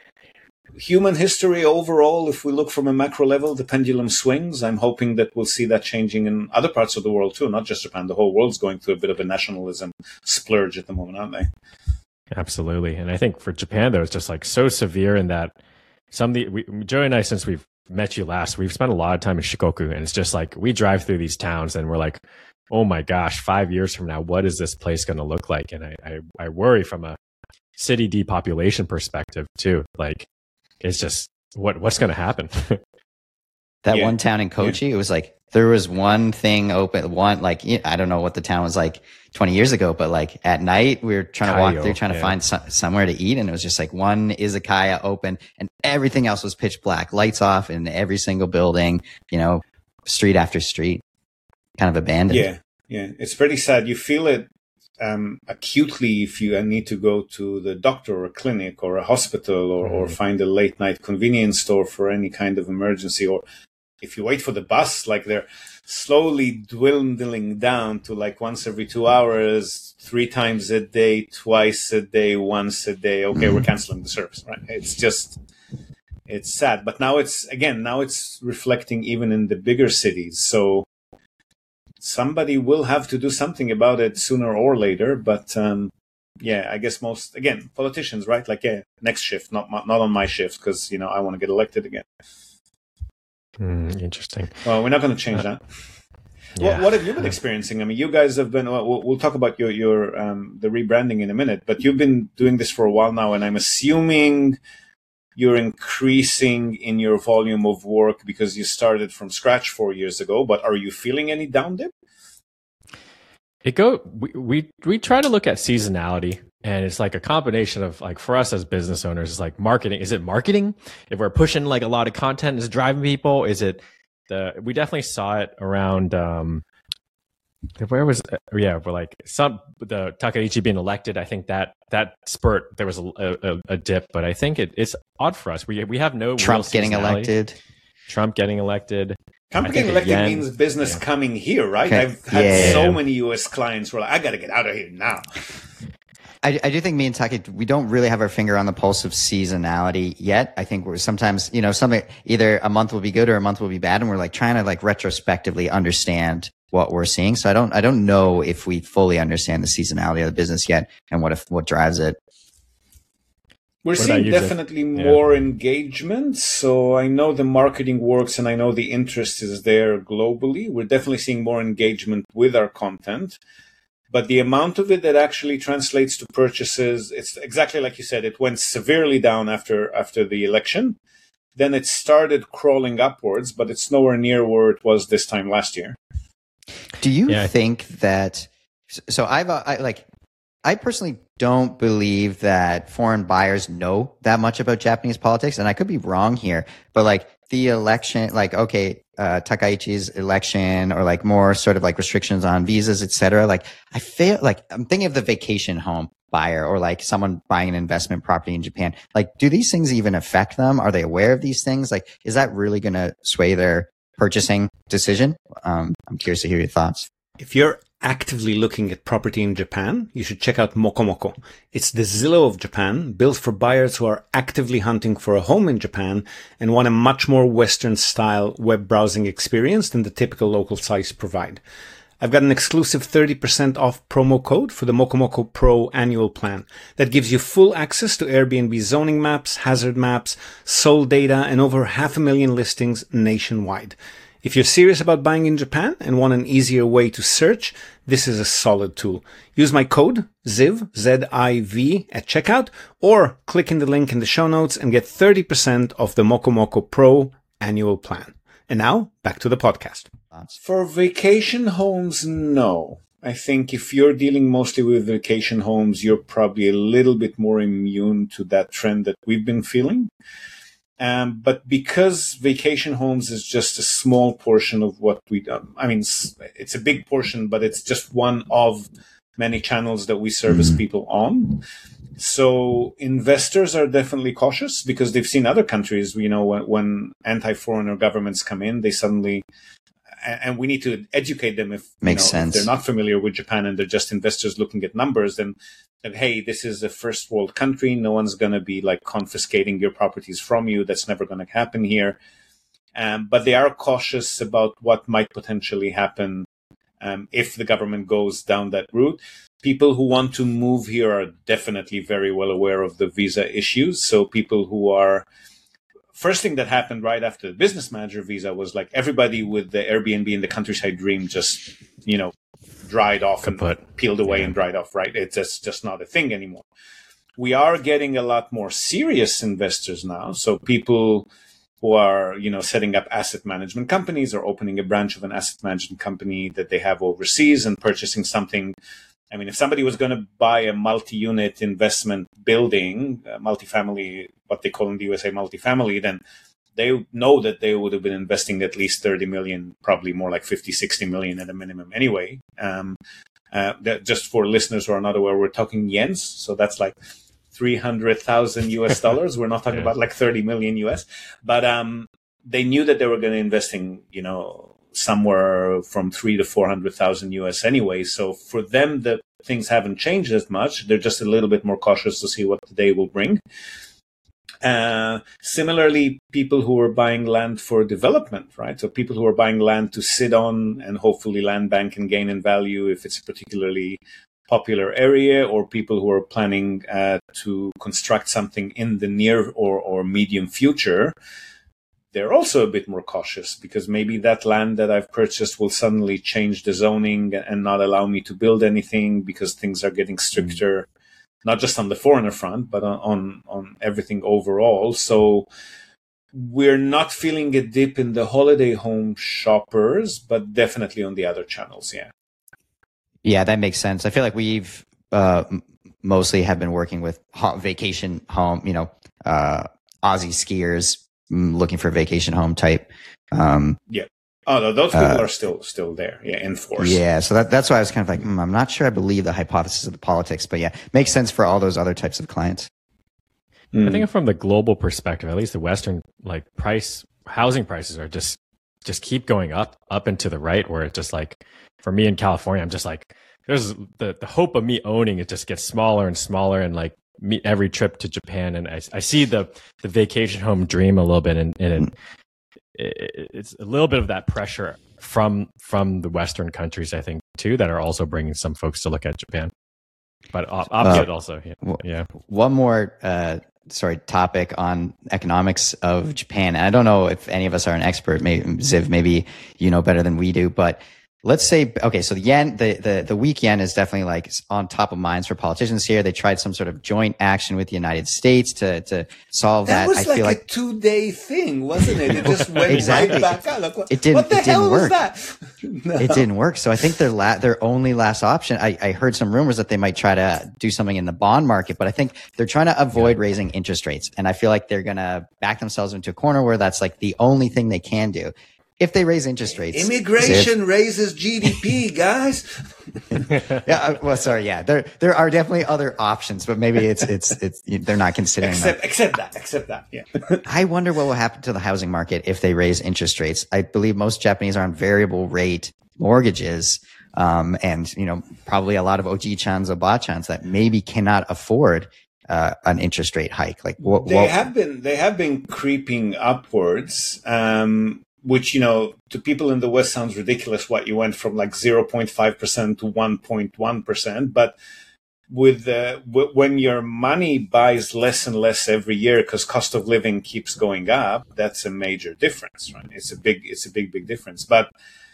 human history overall, if we look from a macro level, the pendulum swings. I'm hoping that we'll see that changing in other parts of the world too, not just Japan. The whole world's going through a bit of a nationalism splurge at the moment, aren't they? Absolutely. And I think for Japan, though, it's just like so severe in that some of the, we, Joey and I, since we've met you last, we've spent a lot of time in Shikoku, and it's just like we drive through these towns and we're like, oh my gosh, five years from now, what is this place going to look like? And I, I, I worry from a city depopulation perspective too. Like, it's just what what's going to happen. That Yeah. one town in Kochi, it was like there was one thing open, one like you- I don't know what the town was like twenty years ago, but like at night we were trying to walk Kaio, through, trying to yeah. find some, somewhere to eat, and it was just like one izakaya open, and everything else was pitch black, lights off in every single building, you know, street after street, kind of abandoned. Yeah, yeah. It's pretty sad. You feel it um, acutely if you need to go to the doctor or a clinic or a hospital or, or find a late night convenience store for any kind of emergency, or if you wait for the bus, like they're slowly dwindling down to like once every two hours, three times a day, twice a day, once a day. Okay, we're canceling the service, right? It's just, it's sad. But now it's, again, now it's reflecting even in the bigger cities. So somebody will have to do something about it sooner or later. But um, yeah, I guess most, again, politicians, right? Like, yeah, next shift, not my, not on my shift, because, you know, I want to get elected again. Mm, interesting. Well, we're not going to change that. Yeah. What, what have you been experiencing? I mean, you guys have been. We'll, we'll talk about your your um, the rebranding in a minute, but you've been doing this for a while now, and I'm assuming you're increasing in your volume of work because you started from scratch four years ago. But are you feeling any down dip? It go we, we we try to look at seasonality, and it's like a combination of like for us as business owners, it's like marketing. Is it marketing? If we're pushing like a lot of content, is driving people? Is it the? We definitely saw it around. Um, where was yeah? We're like some the Takaichi being elected. I think that that spurt there was a, a, a dip, but I think it, it's odd for us. We we have no Trump real getting seasonality. elected. Trump getting elected. Trump I getting think elected again- means business yeah. coming here, right? Okay. I've had Yeah. so many U S clients who are like, I got to get out of here now. I, I do think me and Taki, we don't really have our finger on the pulse of seasonality yet. I think we're sometimes, you know, something either a month will be good or a month will be bad, and we're like trying to like retrospectively understand what we're seeing. So I don't, I don't know if we fully understand the seasonality of the business yet and what if what drives it. We're What seeing about you, Jeff? definitely Yeah. more engagement. So I know the marketing works and I know the interest is there globally. We're definitely seeing more engagement with our content. But the amount of it that actually translates to purchases, it's exactly like you said, it went severely down after after the election. Then it started crawling upwards, but it's nowhere near where it was this time last year. Do you Yeah. think that? So I've uh, I, like, I personally don't believe that foreign buyers know that much about Japanese politics, and I could be wrong here. But like the election, like okay, uh, Takaichi's election, or like more sort of like restrictions on visas, et cetera. Like I feel like I'm thinking of the vacation home buyer or like someone buying an investment property in Japan. Like, do these things even affect them? Are they aware of these things? Like, is that really going to sway their purchasing decision? Um, I'm curious to hear your thoughts. If you're actively looking at property in Japan, you should check out Mokomoko. It's the Zillow of Japan, built for buyers who are actively hunting for a home in Japan and want a much more Western style web browsing experience than the typical local sites provide. I've got an exclusive thirty percent off promo code for the Mokomoko Pro annual plan that gives you full access to Airbnb zoning maps, hazard maps, sold data, and over half a million listings nationwide. If you're serious about buying in Japan and want an easier way to search, this is a solid tool. Use my code ZIV, Z I V, at checkout, or click in the link in the show notes and get thirty percent off the Mokomoko Pro annual plan. And now, back to the podcast. For vacation homes, no. I think if you're dealing mostly with vacation homes, you're probably a little bit more immune to that trend that we've been feeling. Um, but because vacation homes is just a small portion of what we do, I mean, it's a big portion, but it's just one of many channels that we service people on. So investors are definitely cautious because they've seen other countries, you know, when, when anti-foreigner governments come in, they suddenly, and we need to educate them if, Makes you know, sense. if they're not familiar with Japan and they're just investors looking at numbers, then, then hey, this is a first world country. No one's going to be like confiscating your properties from you. That's never going to happen here. Um, but they are cautious about what might potentially happen um, if the government goes down that route. People who want to move here are definitely very well aware of the visa issues. So people who are, first thing that happened right after the business manager visa was like everybody with the Airbnb and the countryside dream just, you know, dried off Kaput. and peeled away Yeah. and dried off, right? It's just, just not a thing anymore. We are getting a lot more serious investors now. So people who are, you know, setting up asset management companies or opening a branch of an asset management company that they have overseas and purchasing something. I mean, if somebody was going to buy a multi-unit investment building, a multifamily, what they call in the U S A multifamily, then they know that they would have been investing at least thirty million, probably more like fifty, sixty million at a minimum anyway. Um, uh, that just for listeners who are not aware, we're talking yens. So that's like three hundred thousand U S dollars. We're not talking Yeah. about like thirty million U S, but um, they knew that they were going to invest in, you know, somewhere from three to four hundred thousand U S anyway. So for them, the things haven't changed as much. They're just a little bit more cautious to see what the day will bring. Uh, similarly, people who are buying land for development, right? So people who are buying land to sit on and hopefully land bank and gain in value if it's a particularly popular area, or people who are planning uh, to construct something in the near or, or medium future. They're also a bit more cautious because maybe that land that I've purchased will suddenly change the zoning and not allow me to build anything because things are getting stricter, not just on the foreigner front, but on, on, on everything overall. So we're not feeling a dip in the holiday home shoppers, but definitely on the other channels. Yeah. Yeah, that makes sense. I feel like we've uh, m- mostly have been working with ho- vacation home, you know, uh, Aussie skiers mm, looking for a vacation home type. Um, Yeah. Oh, no, those people Uh, are still still there. Yeah, in force. yeah, so that, that's why I was kind of like, mm, I'm not sure I believe the hypothesis of the politics, but yeah, makes sense for all those other types of clients. Mm. I think from the global perspective, at least the Western like price housing prices are just just keep going up, up and to the right, where it just like for me in California, I'm just like there's the, the hope of me owning it just gets smaller and smaller, and like me every trip to Japan, and I, I see the the vacation home dream a little bit, and, and it, it, it's a little bit of that pressure from from the Western countries, I think, too, that are also bringing some folks to look at Japan. But op- opposite Uh, also, yeah. well, yeah. One more, uh, sorry, topic on economics of Japan. And I don't know if any of us are an expert. Maybe, Ziv, maybe you know better than we do. But let's say, okay, so the yen, the, the, the weak yen is definitely like on top of minds for politicians here. They tried some sort of joint action with the United States to, to solve that. That was I like feel a like two-day thing, wasn't it? It just went Exactly. right back out. Like, what, It didn't- what the it didn't hell work. was that? No. it didn't work. So I think their la- their only last option, I, I heard some rumors that they might try to do something in the bond market, but I think they're trying to avoid raising interest rates. And I feel like they're going to back themselves into a corner where that's like the only thing they can do. If they raise interest rates. Immigration raises G D P, guys. Ziv- yeah, uh, well, sorry. Yeah, there, there are definitely other options, but maybe it's, it's, it's, they're not considering that. Except, except that, except that. Yeah. I wonder what will happen to the housing market if they raise interest rates. I believe most Japanese are on variable rate mortgages, um, and you know probably a lot of oji-chans, oba-chans that maybe cannot afford uh, an interest rate hike. Like what? They what have been, they have been creeping upwards. Um, which, you know, to people in the West sounds ridiculous. What, you went from like zero point five percent to one point one percent, but with uh, w- when your money buys less and less every year because cost of living keeps going up, that's a major difference, right? It's a big, it's a big, big difference. But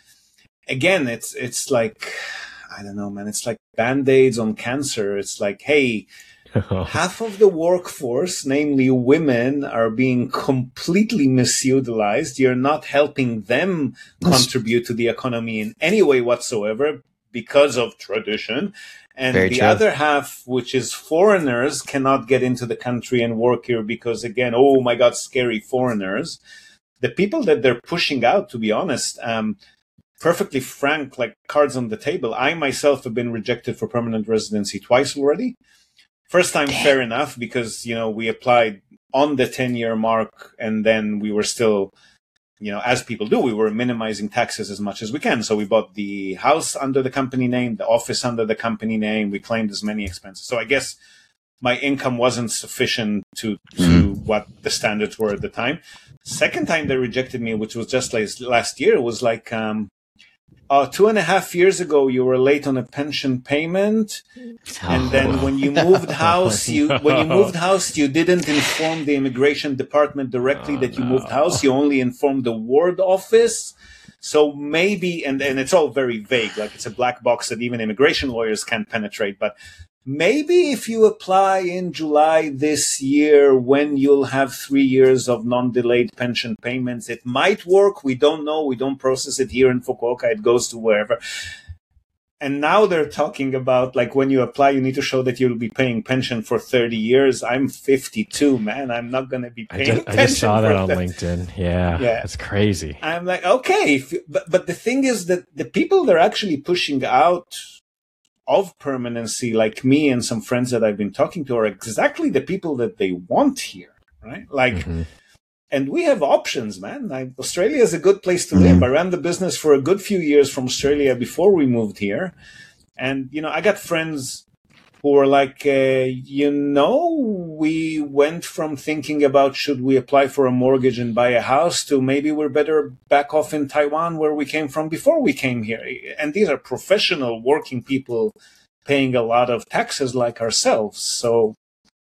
again, it's it's like, I don't know, man. It's like Band-Aids on cancer. It's like, hey, half of the workforce, namely women, are being completely misutilized. You're not helping them contribute to the economy in any way whatsoever because of tradition. And Very the true. other half, which is foreigners, cannot get into the country and work here because, again, oh my God, scary foreigners. The people that they're pushing out, to be honest, um, perfectly frank, like cards on the table, I myself have been rejected for permanent residency twice already. First time, Damn. Fair enough, because, you know, we applied on the ten-year mark, and then we were still, you know, as people do, we were minimizing taxes as much as we can. So we bought the house under the company name, the office under the company name. We claimed as many expenses. So I guess my income wasn't sufficient to, to mm. what the standards were at the time. Second time they rejected me, which was just like last year, was like, um, uh, two and a half years ago, you were late on a pension payment. And then when you moved house, you, no. when you moved house, you didn't inform the immigration department directly oh, that you no. moved house. You only informed the ward office. So maybe, and, and it's all very vague, like it's a black box that even immigration lawyers can't penetrate. But maybe if you apply in July this year, when you'll have three years of non-delayed pension payments, it might work. We don't know. We don't process it here in Fukuoka. It goes to wherever. And now they're talking about, like, when you apply, you need to show that you'll be paying pension for thirty years. I'm fifty-two, man. I'm not going to be paying I just, pension. I just saw that on that. LinkedIn. Yeah, yeah. It's crazy. I'm like, okay. If, but, but the thing is that the people they're actually pushing out of permanency, like me and some friends that I've been talking to, are exactly the people that they want here, right? Like, mm-hmm. And we have options, man. Like, Australia is a good place to live. I ran the business for a good few years from Australia before we moved here. And, you know, I got friends who were like, uh, you know, we went from thinking about should we apply for a mortgage and buy a house to maybe we're better back off in Taiwan where we came from before we came here. And these are professional working people paying a lot of taxes like ourselves. So,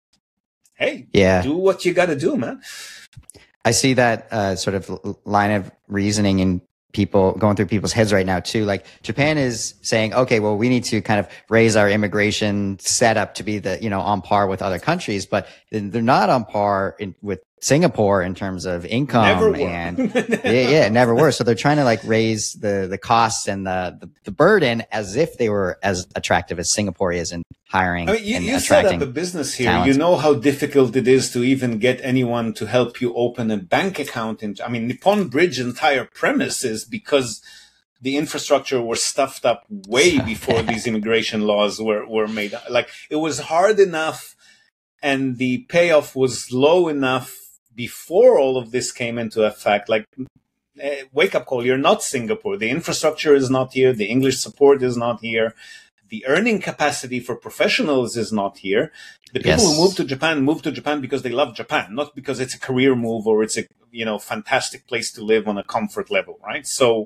hey, yeah. do what you got to do, man. I see that uh, sort of line of reasoning in people going through people's heads right now too. Like, Japan is saying, okay, well, we need to kind of raise our immigration setup to be the, you know, on par with other countries, but they're not on par in, with Singapore in terms of income. Never and yeah, yeah, it never were. So they're trying to like raise the, the costs and the, the, the burden as if they were as attractive as Singapore is in hiring. I mean, you, and you attracting set up a business here. talent. You know how difficult it is to even get anyone to help you open a bank account. In, I mean, Nippon Bridge's entire premise is because the infrastructure was stuffed up way before these immigration laws were, were made. Like, it was hard enough and the payoff was low enough before all of this came into effect. Like, uh, wake up call, you're not Singapore. The infrastructure is not here. The English support is not here. The earning capacity for professionals is not here. The people yes. who move to Japan move to Japan because they love Japan, not because it's a career move or it's a, you know, fantastic place to live on a comfort level, right? So,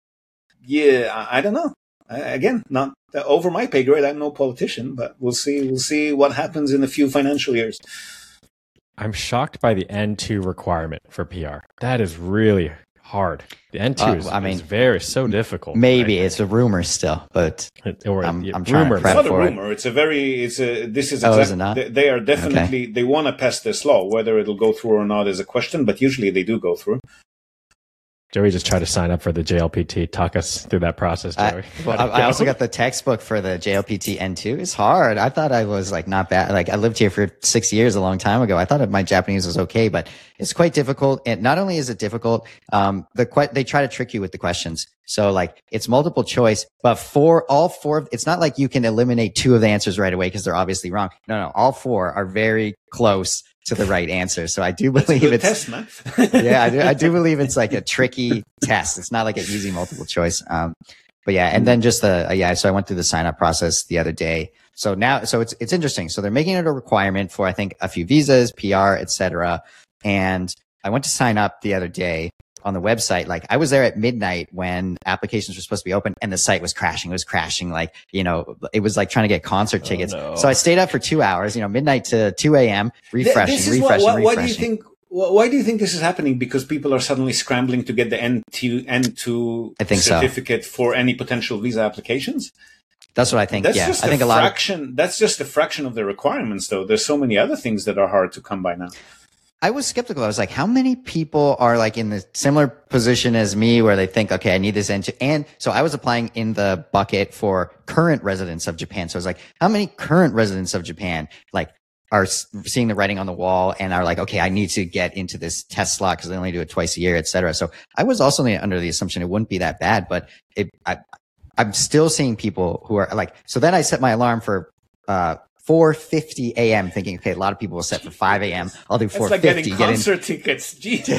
yeah, I, I don't know. I, again, not uh, over my pay grade. I'm no politician, but we'll see. We'll see what happens in a few financial years. I'm shocked by the N two requirement for P R. That is really hard. The N two uh, is, I mean, is very so difficult. Maybe right? It's a rumor still, but or, I'm, yeah, I'm trying rumor. to prep it's not for a rumor. it. It's a very. It's a. This is oh, exactly. is it not? They, they are definitely. Okay. They want to pass this law. Whether it'll go through or not is a question, but usually they do go through. Joey just tried to sign up for the J L P T. Talk us through that process, Joey. I, well, I, I also got the textbook for the J L P T N two. It's hard. I thought I was like not bad. Like, I lived here for six years a long time ago. I thought my Japanese was okay, but it's quite difficult. And not only is it difficult, um, the que- they try to trick you with the questions. So like, it's multiple choice, but for all four of, it's not like you can eliminate two of the answers right away because they're obviously wrong. No, no, all four are very close to the right answer. So I do believe it's test, man. yeah, I do, I do believe it's like a tricky test. It's not like an easy multiple choice. Um, but yeah, and then just the, uh, yeah, so I went through the sign up process the other day. So now, so it's, it's interesting. So they're making it a requirement for, I think, a few visas, P R, et cetera. And I went to sign up the other day on the website. Like I was there at midnight when applications were supposed to be open and the site was crashing. It was crashing. Like, you know, it was like trying to get concert tickets. Oh, no. So I stayed up for two hours, you know, midnight to two a.m. refreshing, this is refreshing, what, why, refreshing. Why do you think? Why do you think this is happening? Because people are suddenly scrambling to get the N two I think so. certificate for any potential visa applications? That's what I think. That's yeah, just I think a a lot fraction. of, that's just a fraction of the requirements, though. There's so many other things that are hard to come by now. I was skeptical. I was like, how many people are like in the similar position as me where they think, okay, I need this N two. And so I was applying in the bucket for current residents of Japan. So I was like, how many current residents of Japan like are seeing the writing on the wall and are like, okay, I need to get into this test slot because they only do it twice a year, et cetera. So I was also under the assumption it wouldn't be that bad, but it, I, I'm still seeing people who are like, so then I set my alarm for, uh, four fifty a.m. thinking, okay, a lot of people will set for five a.m. I'll do four fifty. It's like getting concert tickets.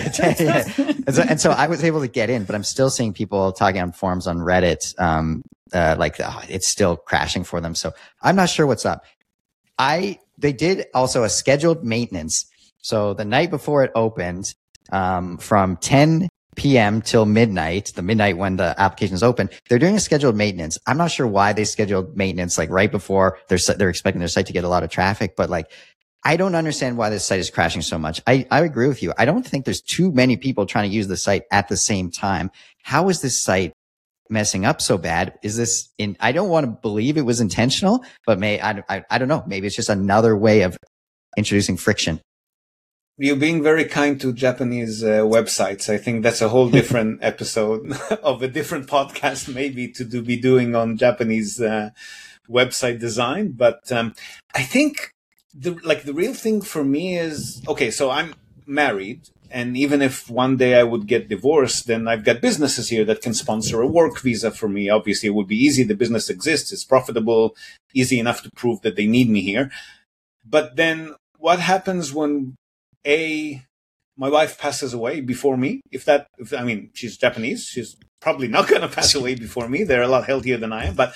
Jeez. and, so, and so I was able to get in, but I'm still seeing people talking on forums on Reddit, um, uh, like oh, it's still crashing for them. So I'm not sure what's up. I, they did also a scheduled maintenance. So the night before it opened, um, from ten p.m. till midnight, the midnight when the application is open, they're doing a scheduled maintenance. I'm not sure why they scheduled maintenance like right before they're they're expecting their site to get a lot of traffic, but like I don't understand why this site is crashing so much. I, I agree with you. I don't think there's too many people trying to use the site at the same time. How is this site messing up so bad? Is this in, I don't want to believe it was intentional, but may, I, I, I don't know. Maybe it's just another way of introducing friction. You're being very kind to Japanese uh, websites. I think that's a whole different episode of a different podcast, maybe to do, be doing on Japanese uh, website design. But um, I think the like the real thing for me is, okay, so I'm married, and even if one day I would get divorced, then I've got businesses here that can sponsor a work visa for me. Obviously, it would be easy. The business exists. It's profitable, easy enough to prove that they need me here. But then what happens when A, my wife passes away before me? If that, if, I mean, she's Japanese. She's probably not going to pass away before me. They're a lot healthier than I am. But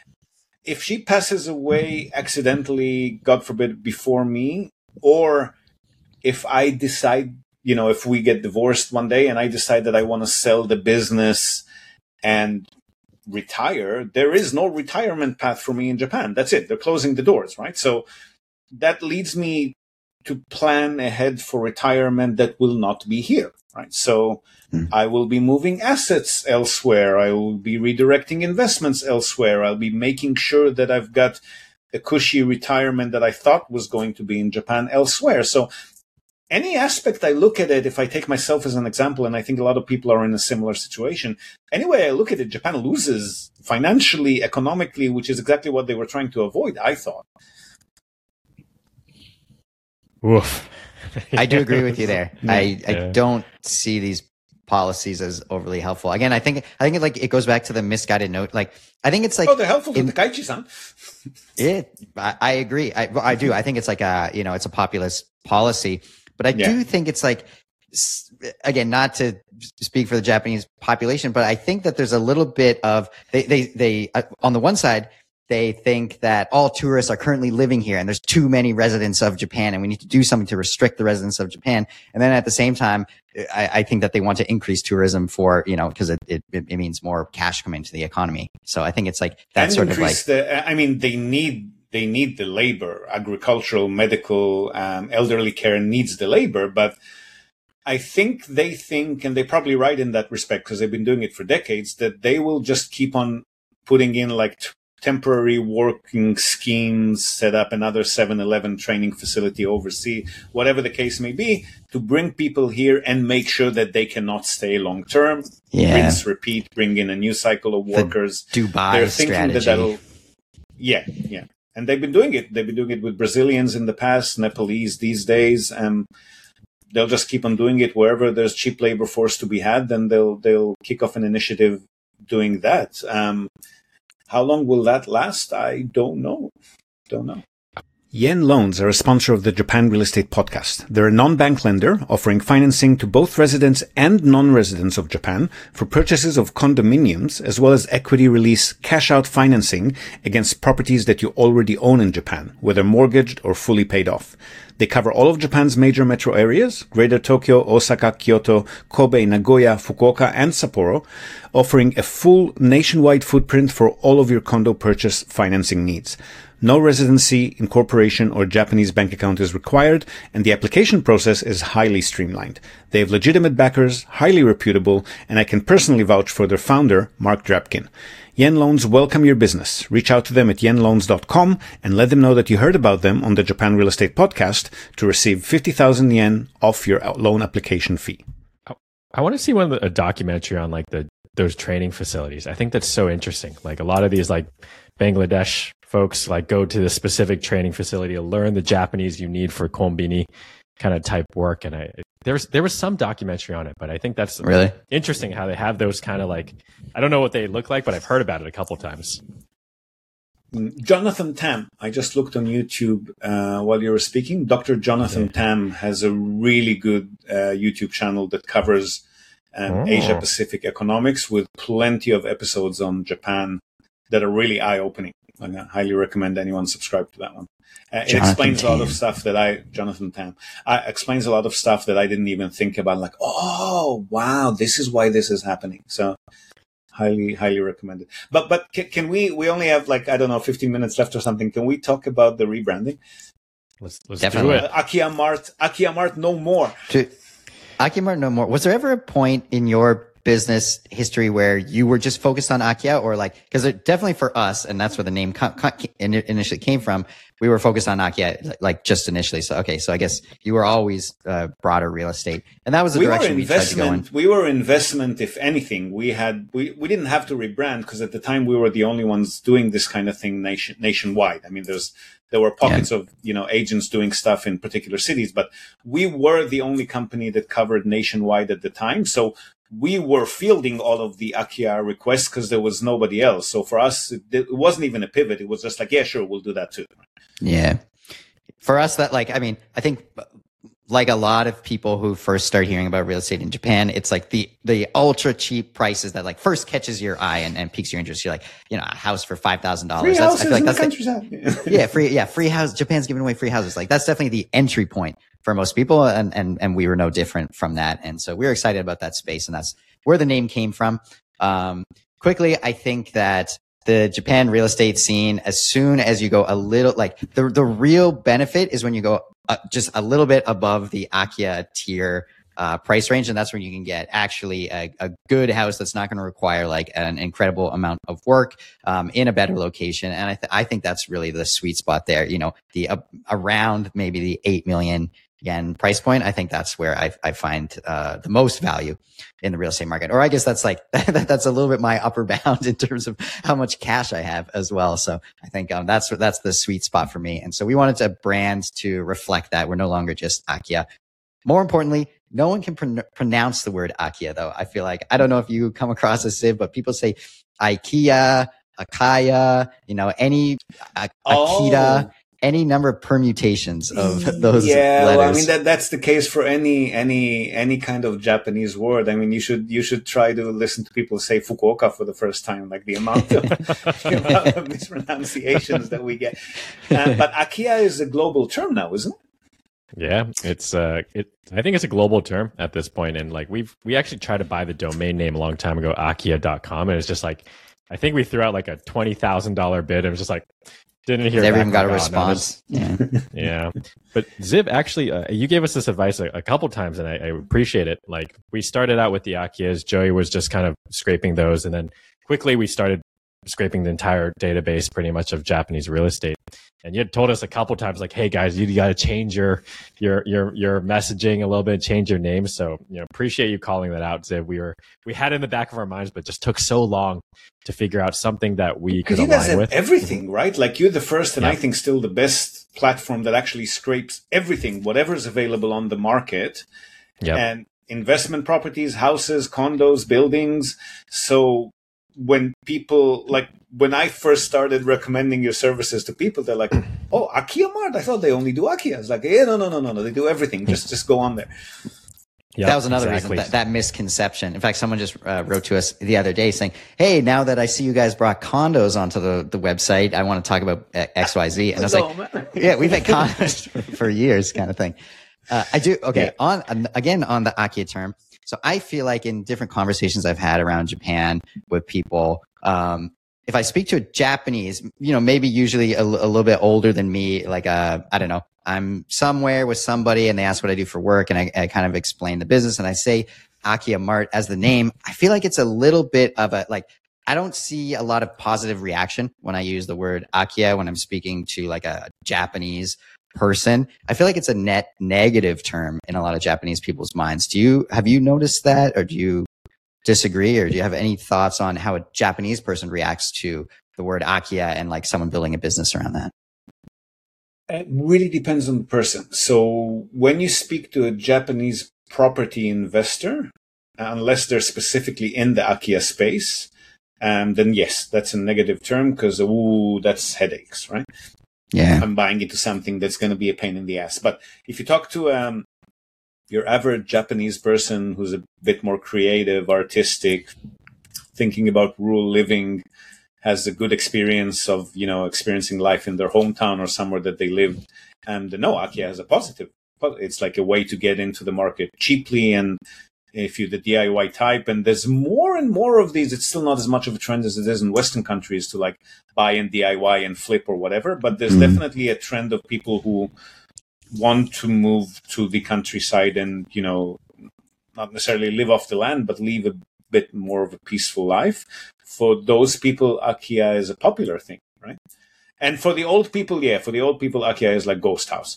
if she passes away accidentally, God forbid, before me, or if I decide, you know, if we get divorced one day and I decide that I want to sell the business and retire, there is no retirement path for me in Japan. That's it. They're closing the doors, right? So that leads me to plan ahead for retirement that will not be here, right? So mm. I will be moving assets elsewhere. I will be redirecting investments elsewhere. I'll be making sure that I've got a cushy retirement that I thought was going to be in Japan elsewhere. So any aspect I look at it, if I take myself as an example, and I think a lot of people are in a similar situation, any way I look at it, Japan loses financially, economically, which is exactly what they were trying to avoid, I thought. Oof. I do agree with you there. Yeah. I, I Yeah. don't see these policies as overly helpful. Again, I think I think it like it goes back to the misguided note. Like I think it's like Oh, they're helpful to in, Takaichi-san. it. I, I agree. I, I do. I think it's like a you know it's a populist policy, but I Yeah. do think it's like again not to speak for the Japanese population, but I think that there's a little bit of they they they uh, on the one side. They think that all tourists are currently living here and there's too many residents of Japan and we need to do something to restrict the residents of Japan. And then at the same time, I, I think that they want to increase tourism for, you know, because it, it, it means more cash coming into the economy. So I think it's like that And sort of like. the, I mean, they need, they need the labor, agricultural, medical, um, elderly care needs the labor, but I think they think, and they're probably right in that respect because they've been doing it for decades, that they will just keep on putting in like t- temporary working schemes, set up another seven eleven training facility overseas, whatever the case may be, to bring people here and make sure that they cannot stay long term. Yeah. Rinse, repeat, bring in a new cycle of workers. The Dubai They're thinking strategy. that that'll, yeah, yeah. And they've been doing it. They've been doing it with Brazilians in the past, Nepalese these days. Um, they'll just keep on doing it wherever there's cheap labor force to be had. Then they'll they'll kick off an initiative doing that. Um, How long will that last? I don't know. Don't know. Yen Loans are a sponsor of the Japan Real Estate Podcast. They're a non-bank lender offering financing to both residents and non-residents of Japan for purchases of condominiums, as well as equity release cash-out financing against properties that you already own in Japan, whether mortgaged or fully paid off. They cover all of Japan's major metro areas, Greater Tokyo, Osaka, Kyoto, Kobe, Nagoya, Fukuoka, and Sapporo, offering a full nationwide footprint for all of your condo purchase financing needs. No residency, incorporation, or Japanese bank account is required, and the application process is highly streamlined. They have legitimate backers, highly reputable, and I can personally vouch for their founder, Mark Drapkin. Yen Loans welcome your business. Reach out to them at yen loans dot com and let them know that you heard about them on the Japan Real Estate Podcast to receive fifty thousand yen off your loan application fee. I want to see one of the, a documentary on like the those training facilities. I think that's so interesting. Like a lot of these like Bangladesh folks like go to the specific training facility to learn the Japanese you need for konbini kind of type work. And I there's there was some documentary on it, but I think that's really interesting how they have those kind of like, I don't know what they look like, but I've heard about it a couple times. Jonathan Tam, I just looked on YouTube uh, while you were speaking. Doctor Jonathan yeah. Tam has a really good uh, YouTube channel that covers um, oh. Asia Pacific economics with plenty of episodes on Japan that are really eye-opening. I highly recommend anyone subscribe to that one. Uh, it explains Tam. a lot of stuff that I, Jonathan Tam, uh, explains a lot of stuff that I didn't even think about. Like, oh, wow, this is why this is happening. So highly, highly recommended. But, but can, can we, we only have like, I don't know, fifteen minutes left or something. Can we talk about the rebranding? Let's, let's Definitely. do it. Uh, Akiya Mart, Akiya Mart, no more. To, Akiya Mart, no more. Was there ever a point in your business history where you were just focused on Akiya, or like, because definitely for us, and that's where the name co- co- initially came from, we were focused on Akiya like just initially. So okay, so I guess you were always uh, broader real estate, and that was the we direction were we tried to go in. We were investment, if anything. We had we, we didn't have to rebrand because at the time we were the only ones doing this kind of thing nation nationwide. I mean, there's there were pockets yeah. of you know agents doing stuff in particular cities, but we were the only company that covered nationwide at the time. So we were fielding all of the Akiya requests because there was nobody else. So for us, it, it wasn't even a pivot. It was just like, yeah, sure, we'll do that too. Yeah. For us, that like, I mean, I think like a lot of people who first start hearing about real estate in Japan, it's like the, the ultra cheap prices that like first catches your eye and, and piques your interest. You're like, you know, a house for five thousand dollars. Free houses I feel like in that's the countryside. yeah, free, yeah, free house. Japan's giving away free houses. Like that's definitely the entry point for most people. And, and, and we were no different from that. And so we were excited about that space, and that's where the name came from. Um, quickly, I think that the Japan real estate scene, as soon as you go a little, like the, the real benefit is when you go uh, just a little bit above the Akiya tier uh, price range. And that's when you can get actually a, a good house that's not going to require like an incredible amount of work um, in a better location. And I, th- I think that's really the sweet spot there. You know, the uh, around maybe the eight million yen price point. I think that's where I, I find uh, the most value in the real estate market. Or I guess that's like, that's a little bit my upper bound in terms of how much cash I have as well. So I think um, that's, that's the sweet spot for me. And so we wanted to brand to reflect that. We're no longer just Akiya. More importantly, no one can pr- pronounce the word Akiya though. I feel like, I don't know if you come across this, Ziv, but people say IKEA, Akaya, you know, any uh, Akita. Oh. Any number of permutations of those yeah, letters. Well, I mean that that's the case for any any any kind of Japanese word. I mean, you should you should try to listen to people say Fukuoka for the first time, like the amount of, the amount of mispronunciations that we get. Uh, but Akiya is a global term now, isn't it? Yeah, it's uh, it. I think it's a global term at this point, and like we've we actually tried to buy the domain name a long time ago, Akiya dot com, and it's just like I think we threw out like a twenty thousand dollar bid. It was just like. Didn't hear. Everyone got a God, response. No, yeah, yeah. But Ziv, actually, uh, you gave us this advice a, a couple times, and I, I appreciate it. Like we started out with the Akiyas. Joey was just kind of scraping those, and then quickly we started scraping the entire database, pretty much of Japanese real estate. And you had told us a couple times, like, "Hey guys, you got to change your your your your messaging a little bit, change your name." So, you know, appreciate you calling that out, Ziv. We were we had it in the back of our minds, but just took so long to figure out something that we could you align guys have with. Everything, right? Like you're the first, and yeah. I think still the best platform that actually scrapes everything, whatever's available on the market, Yep. and investment properties, houses, condos, buildings. So when people like when I first started recommending your services to people, they're like, "Oh, Akiya Mart? I thought they only do Akiya." It's like, "Yeah, no, no, no, no, no. They do everything. Just, just go on there." Yep, that was another exactly. reason, that, that misconception. In fact, someone just uh, wrote to us the other day saying, hey, now that I see you guys brought condos onto the, the website, I want to talk about X Y Z. And I was like, yeah, we've had condos for, for years kind of thing. Uh, I do. Okay. Yeah. On, again, on the Akiya term. So I feel like in different conversations I've had around Japan with people, um, if I speak to a Japanese, you know, maybe usually a, a little bit older than me, like, uh, I don't know, I'm somewhere with somebody and they ask what I do for work, and I, I kind of explain the business and I say Akiya Mart as the name. I feel like it's a little bit of a, like, I don't see a lot of positive reaction when I use the word Akiya when I'm speaking to like a Japanese person. I feel like it's a net negative term in a lot of Japanese people's minds. Do you, have you noticed that, or do you disagree, or do you have any thoughts on how a Japanese person reacts to the word Akiya and like someone building a business around that? It really depends on the person. So when you speak to a Japanese property investor, unless they're specifically in the Akiya space, um, then yes, that's a negative term because, ooh, that's headaches, right? Yeah. I'm buying into something that's going to be a pain in the ass. But if you talk to um, your average Japanese person who's a bit more creative, artistic, thinking about rural living, has a good experience of, you know, experiencing life in their hometown or somewhere that they live. And no, Akiya has a positive. It's like a way to get into the market cheaply. And if you're the D I Y type, and there's more and more of these, it's still not as much of a trend as it is in Western countries to like buy and D I Y and flip or whatever. But there's mm-hmm. definitely a trend of people who want to move to the countryside and, you know, not necessarily live off the land, but live a bit more of a peaceful life. For those people, Akiya is a popular thing, right? And for the old people, yeah, for the old people, Akiya is like ghost house.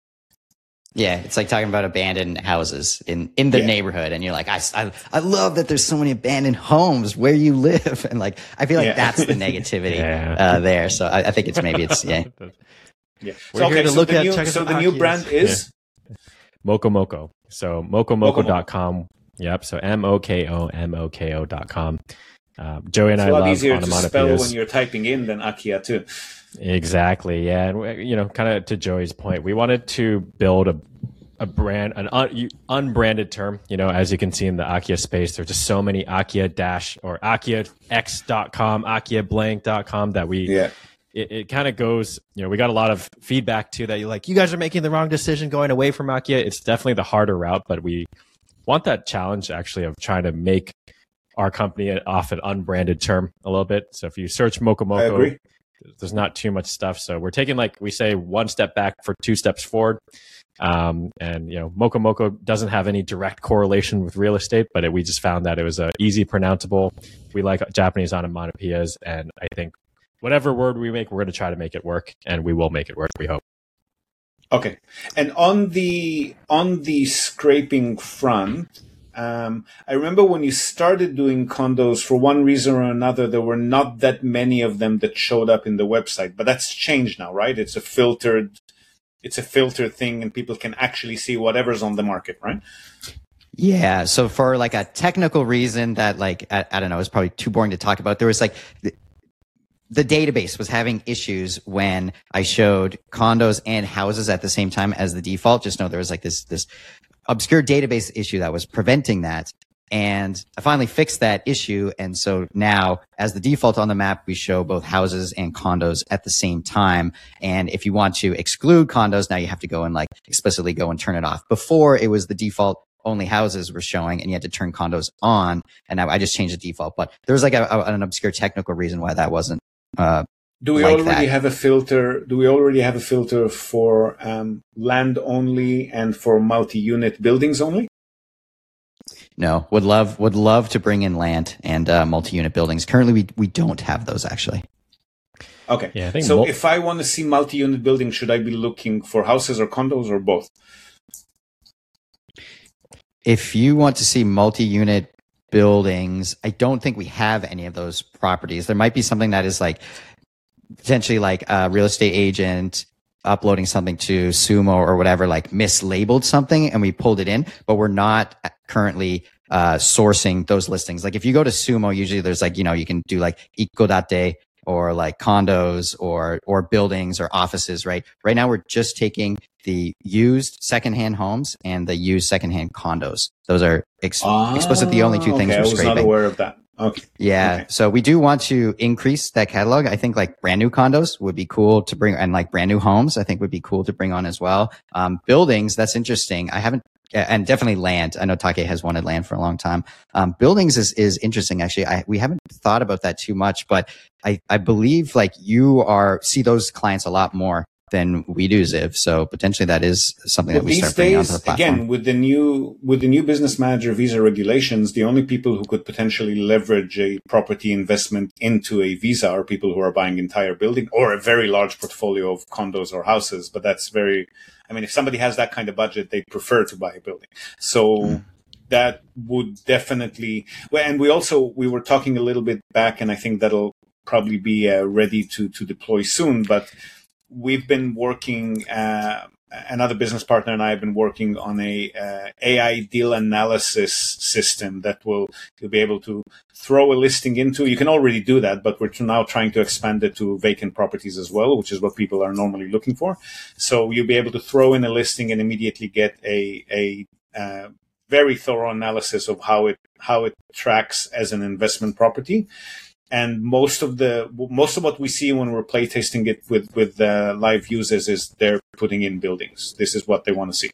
Yeah, it's like talking about abandoned houses in, in the yeah. neighborhood. And you're like, I, I, I love that there's so many abandoned homes where you live. And like, I feel like yeah. that's the negativity yeah. uh, there. So I, I think it's maybe it's, yeah. yeah. So, okay, so the, new, so the new brand is? Yeah. Moko Moko. So mokomoko dot com. Yep. So M O K O M O K O dot com. Uh, Joey and it's I love onomatopoeias. It's a lot easier to spell when you're typing in than Akiya too. Exactly. Yeah. And, you know, kind of to Joey's point, we wanted to build a, a brand, an un, unbranded term. You know, as you can see in the Akiya space, there's just so many Akiya dash or Akiya X dot com, Akiya blank dot com that we, yeah. it, it kind of goes, you know, we got a lot of feedback too that you're like, you guys are making the wrong decision going away from Akiya. It's definitely the harder route, but we want that challenge actually of trying to make our company off an unbranded term a little bit. So if you search Moko Moko, there's not too much stuff. So we're taking, like we say, one step back for two steps forward. Um, and, you know, Moko Moko doesn't have any direct correlation with real estate, but it, we just found that it was a easy pronounceable. We like Japanese onomatopoeias. And I think whatever word we make, we're going to try to make it work, and we will make it work, we hope. Okay. And on the, on the scraping front, Um, I remember when you started doing condos, for one reason or another, there were not that many of them that showed up in the website, but that's changed now, right? It's a filtered, it's a filtered thing, and people can actually see whatever's on the market, right? Yeah. So for like a technical reason that like, I, I don't know, it's probably too boring to talk about. There was like, the, the database was having issues when I showed condos and houses at the same time as the default. Just know there was like this, this, obscure database issue that was preventing that. And I finally fixed that issue. And so now as the default on the map, we show both houses and condos at the same time. And if you want to exclude condos, now you have to go and like explicitly go and turn it off. Before it was the default only houses were showing and you had to turn condos on. And now I just changed the default, but there was like a, a, an obscure technical reason why that wasn't, uh, Do we like already that. have a filter? Do we already have a filter for um, land only and for multi-unit buildings only? No, would love would love to bring in land and uh, multi-unit buildings. Currently, we we don't have those actually. Okay, yeah, I think so mul- if I want to see multi-unit buildings, should I be looking for houses or condos or both? If you want to see multi-unit buildings, I don't think we have any of those properties. There might be something that is like potentially like a real estate agent uploading something to Sumo or whatever, like mislabeled something and we pulled it in, but we're not currently uh, sourcing those listings. Like if you go to Sumo, usually there's like, you know, you can do like Ikodate or like condos or or buildings or offices, right? Right now we're just taking the used secondhand homes and the used secondhand condos. Those are ex- ah, explicitly the only two things okay, we're I was scraping. not aware of that. Okay. Yeah. Okay. So we do want to increase that catalog. I think like brand new condos would be cool to bring, and like brand new homes, I think would be cool to bring on as well. Um, buildings, that's interesting. I haven't, and definitely land. I know Take has wanted land for a long time. Um, buildings is, is interesting. Actually, I, we haven't thought about that too much, but I, I believe like you are, see those clients a lot more than we do, Ziv. So potentially that is something well, that we these start bringing days, onto the platform. again, with the new with the new business manager visa regulations, the only people who could potentially leverage a property investment into a visa are people who are buying entire building or a very large portfolio of condos or houses. But that's very, I mean, if somebody has that kind of budget, they prefer to buy a building. So mm. that would definitely, well, and we also, we were talking a little bit back, and I think that'll probably be uh, ready to, to deploy soon, but we've been working, uh, another business partner and I have been working on a uh, A I deal analysis system that will you'll be able to throw a listing into. You can already do that, but we're now trying to expand it to vacant properties as well, which is what people are normally looking for. So you'll be able to throw in a listing and immediately get a a uh, very thorough analysis of how it how it tracks as an investment property. And most of the most of what we see when we're playtesting it with with uh, live users is they're putting in buildings. This is what they want to see.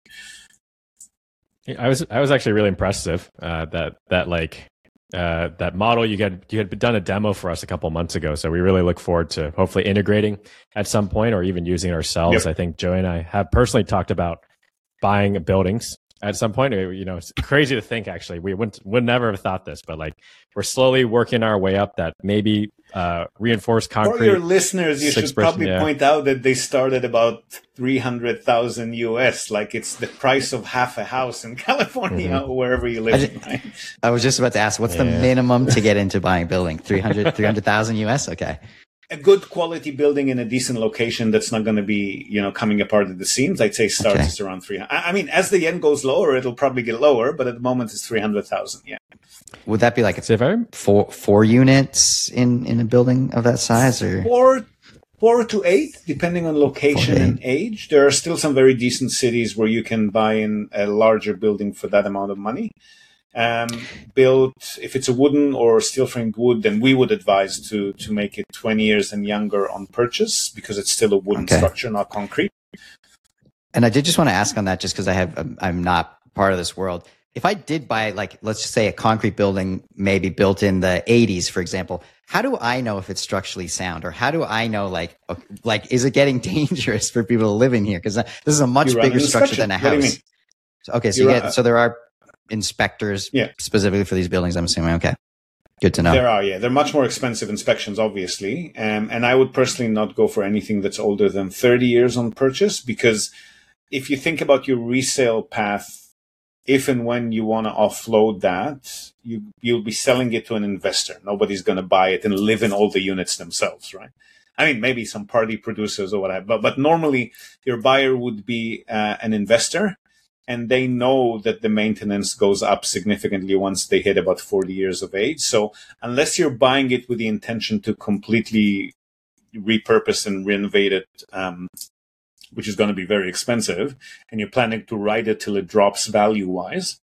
I was I was actually really impressive uh, that that like uh, that model you had you had done a demo for us a couple months ago. So we really look forward to hopefully integrating at some point or even using it ourselves. Yep. I think Joey and I have personally talked about buying buildings at some point. You know, it's crazy to think, actually, we wouldn't, would never have thought this, but like we're slowly working our way up that maybe uh, reinforced concrete. For your listeners, you should probably yeah. point out that they started about three hundred thousand U S, like it's the price of half a house in California mm-hmm. or wherever you live. I, just, I was just about to ask, what's yeah. the minimum to get into buying a building? three hundred, three hundred thousand U S? Okay. A good quality building in a decent location that's not going to be, you know, coming apart at the seams, I'd say starts okay. around three hundred. I mean, as the yen goes lower, it'll probably get lower, but at the moment it's three hundred thousand. Yeah. Would that be like a four, four units in, in a building of that size, or four, four to eight, depending on location and age? There are still some very decent cities where you can buy in a larger building for that amount of money. Um, built, if it's a wooden or steel framed wood, then we would advise to, to make it twenty years and younger on purchase because it's still a wooden okay. structure, not concrete. And I did just want to ask on that, just because I have, I'm, I'm not part of this world. If I did buy, like, let's just say a concrete building, maybe built in the eighties, for example, how do I know if it's structurally sound, or how do I know, like, like, is it getting dangerous for people to live in here? Because this is a much bigger structure than a house. So, okay. So you get, so there are inspectors yeah. specifically for these buildings, I'm assuming. Okay. Good to know. There are, yeah. They're much more expensive inspections, obviously. Um, and I would personally not go for anything that's older than thirty years on purchase, because if you think about your resale path, if and when you want to offload that, you, you'll be selling it to an investor. Nobody's going to buy it and live in all the units themselves, right? I mean, maybe some party producers or whatever, but, but normally your buyer would be uh, an investor. And they know that the maintenance goes up significantly once they hit about forty years of age. So unless you're buying it with the intention to completely repurpose and renovate it, um, which is going to be very expensive, and you're planning to ride it till it drops value-wise,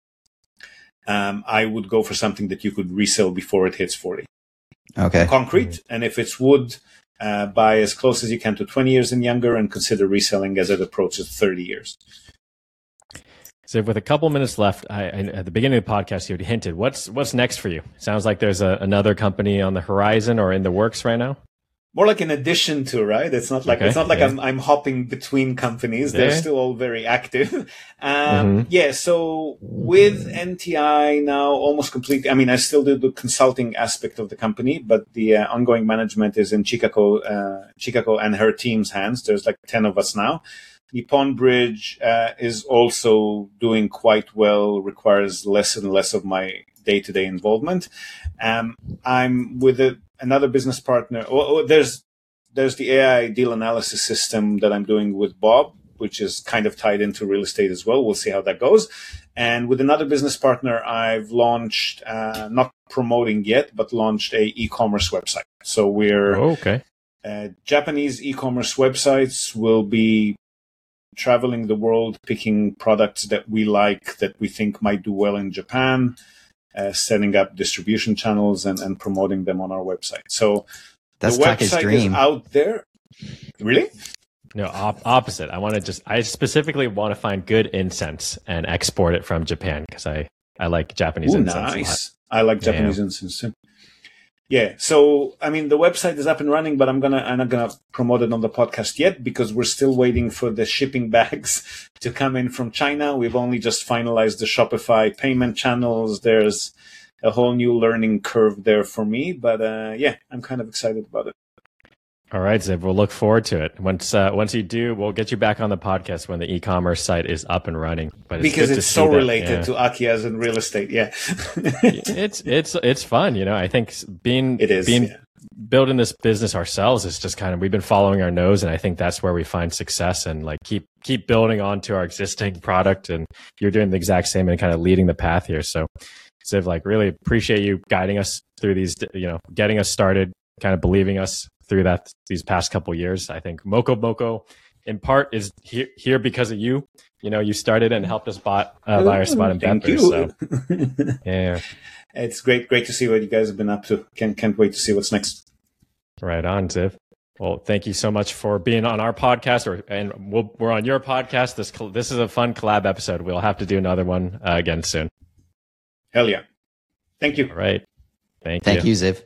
um, I would go for something that you could resell before it hits forty. Okay. Concrete. And if it's wood, uh, buy as close as you can to twenty years and younger, and consider reselling as it approaches thirty years. So with a couple minutes left, I, I, at the beginning of the podcast, you had hinted, what's what's next for you? Sounds like there's a, another company on the horizon or in the works right now. More like an addition to, right? It's not like okay, it's not like yeah. I'm I'm hopping between companies. They're yeah. still all very active. Um, mm-hmm. Yeah. So with N T I now almost completely. I mean, I still do the consulting aspect of the company, but the uh, ongoing management is in Chikako, uh, Chikako and her team's hands. There's like ten of us now. Nippon Bridge uh, is also doing quite well, requires less and less of my day-to-day involvement. Um, I'm with a, another business partner. Oh, oh, there's there's the A I deal analysis system that I'm doing with Bob, which is kind of tied into real estate as well. We'll see how that goes. And with another business partner, I've launched, uh, not promoting yet, but launched a e-commerce website. So we're, oh, okay. uh, Japanese e-commerce websites will be traveling the world, picking products that we like, that we think might do well in Japan, uh, setting up distribution channels and, and promoting them on our website. So That's the Take's website dream. is out there. Really? No, op- opposite. I want to just, I specifically want to find good incense and export it from Japan because I, I like Japanese Ooh, incense nice. a lot. I like Japanese Yeah. incense too. Yeah. So, I mean, the website is up and running, but I'm going to, I'm not going to promote it on the podcast yet because we're still waiting for the shipping bags to come in from China. We've only just finalized the Shopify payment channels. There's a whole new learning curve there for me, but, uh, yeah, I'm kind of excited about it. All right, Ziv, we'll look forward to it. Once uh, once you do, we'll get you back on the podcast when the e-commerce site is up and running. But it's Because good it's to so see that, related yeah. to Akias and real estate. Yeah. it's it's it's fun, you know. I think being It is, being yeah. building this business ourselves is just kind of we've been following our nose, and I think that's where we find success and like keep keep building onto our existing product. And you're doing the exact same and kind of leading the path here. So, Ziv, like really appreciate you guiding us through these, you know, getting us started, kind of believing us through that these past couple years. I think Moko Moko in part is here, here because of you. You know, you started and helped us bot uh, via Spot and Thank Pepper. you. So yeah, It's great, great to see what you guys have been up to. Can't, can't wait to see what's next. right on, Ziv. Well, thank you so much for being on our podcast, or and we'll, we're on your podcast. This this is a fun collab episode. We'll have to do another one uh, again soon. Hell yeah. Thank you. All right. Thank, Thank you. you, Ziv.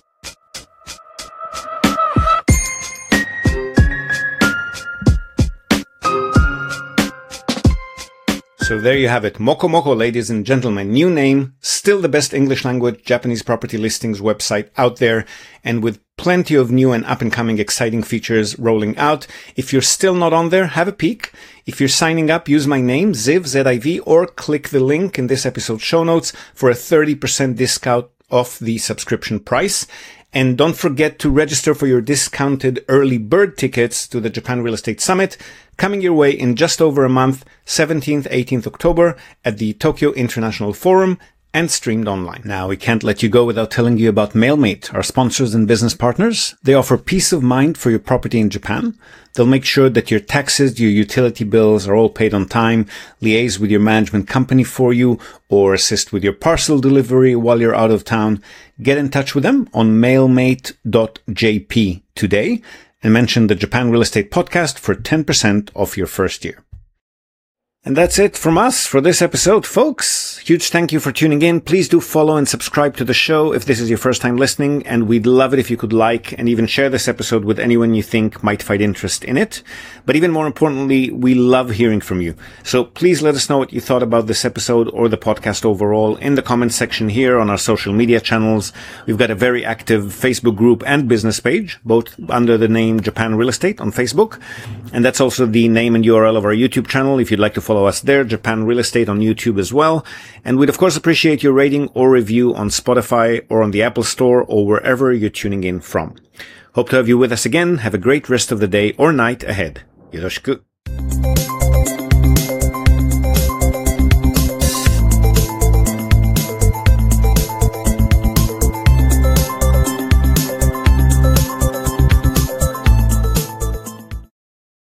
So there you have it. Moko Moko, ladies and gentlemen. New name, still the best English language Japanese property listings website out there, and with plenty of new and up-and-coming exciting features rolling out. If you're still not on there, have a peek. If you're signing up, use my name, Ziv, Z I V, or click the link in this episode's show notes for a thirty percent discount off the subscription price. And don't forget to register for your discounted early bird tickets to the Japan Real Estate Summit, coming your way in just over a month, seventeenth, eighteenth October, at the Tokyo International Forum, and streamed online. Now, we can't let you go without telling you about MailMate, our sponsors and business partners. They offer peace of mind for your property in Japan. They'll make sure that your taxes, your utility bills are all paid on time, liaise with your management company for you, or assist with your parcel delivery while you're out of town. Get in touch with them on mailmate dot j p today and mention the Japan Real Estate Podcast for ten percent off your first year. And that's it from us for this episode, folks. Huge thank you for tuning in. Please do follow and subscribe to the show if this is your first time listening, and we'd love it if you could like and even share this episode with anyone you think might find interest in it. But even more importantly, we love hearing from you. So please let us know what you thought about this episode or the podcast overall in the comments section here on our social media channels. We've got a very active Facebook group and business page, both under the name Japan Real Estate on Facebook. And that's also the name and U R L of our YouTube channel if you'd like to follow us there, Japan Real Estate on YouTube as well. And we'd of course appreciate your rating or review on Spotify or on the Apple Store or wherever you're tuning in from. Hope to have you with us again. Have a great rest of the day or night ahead. Yoroshiku.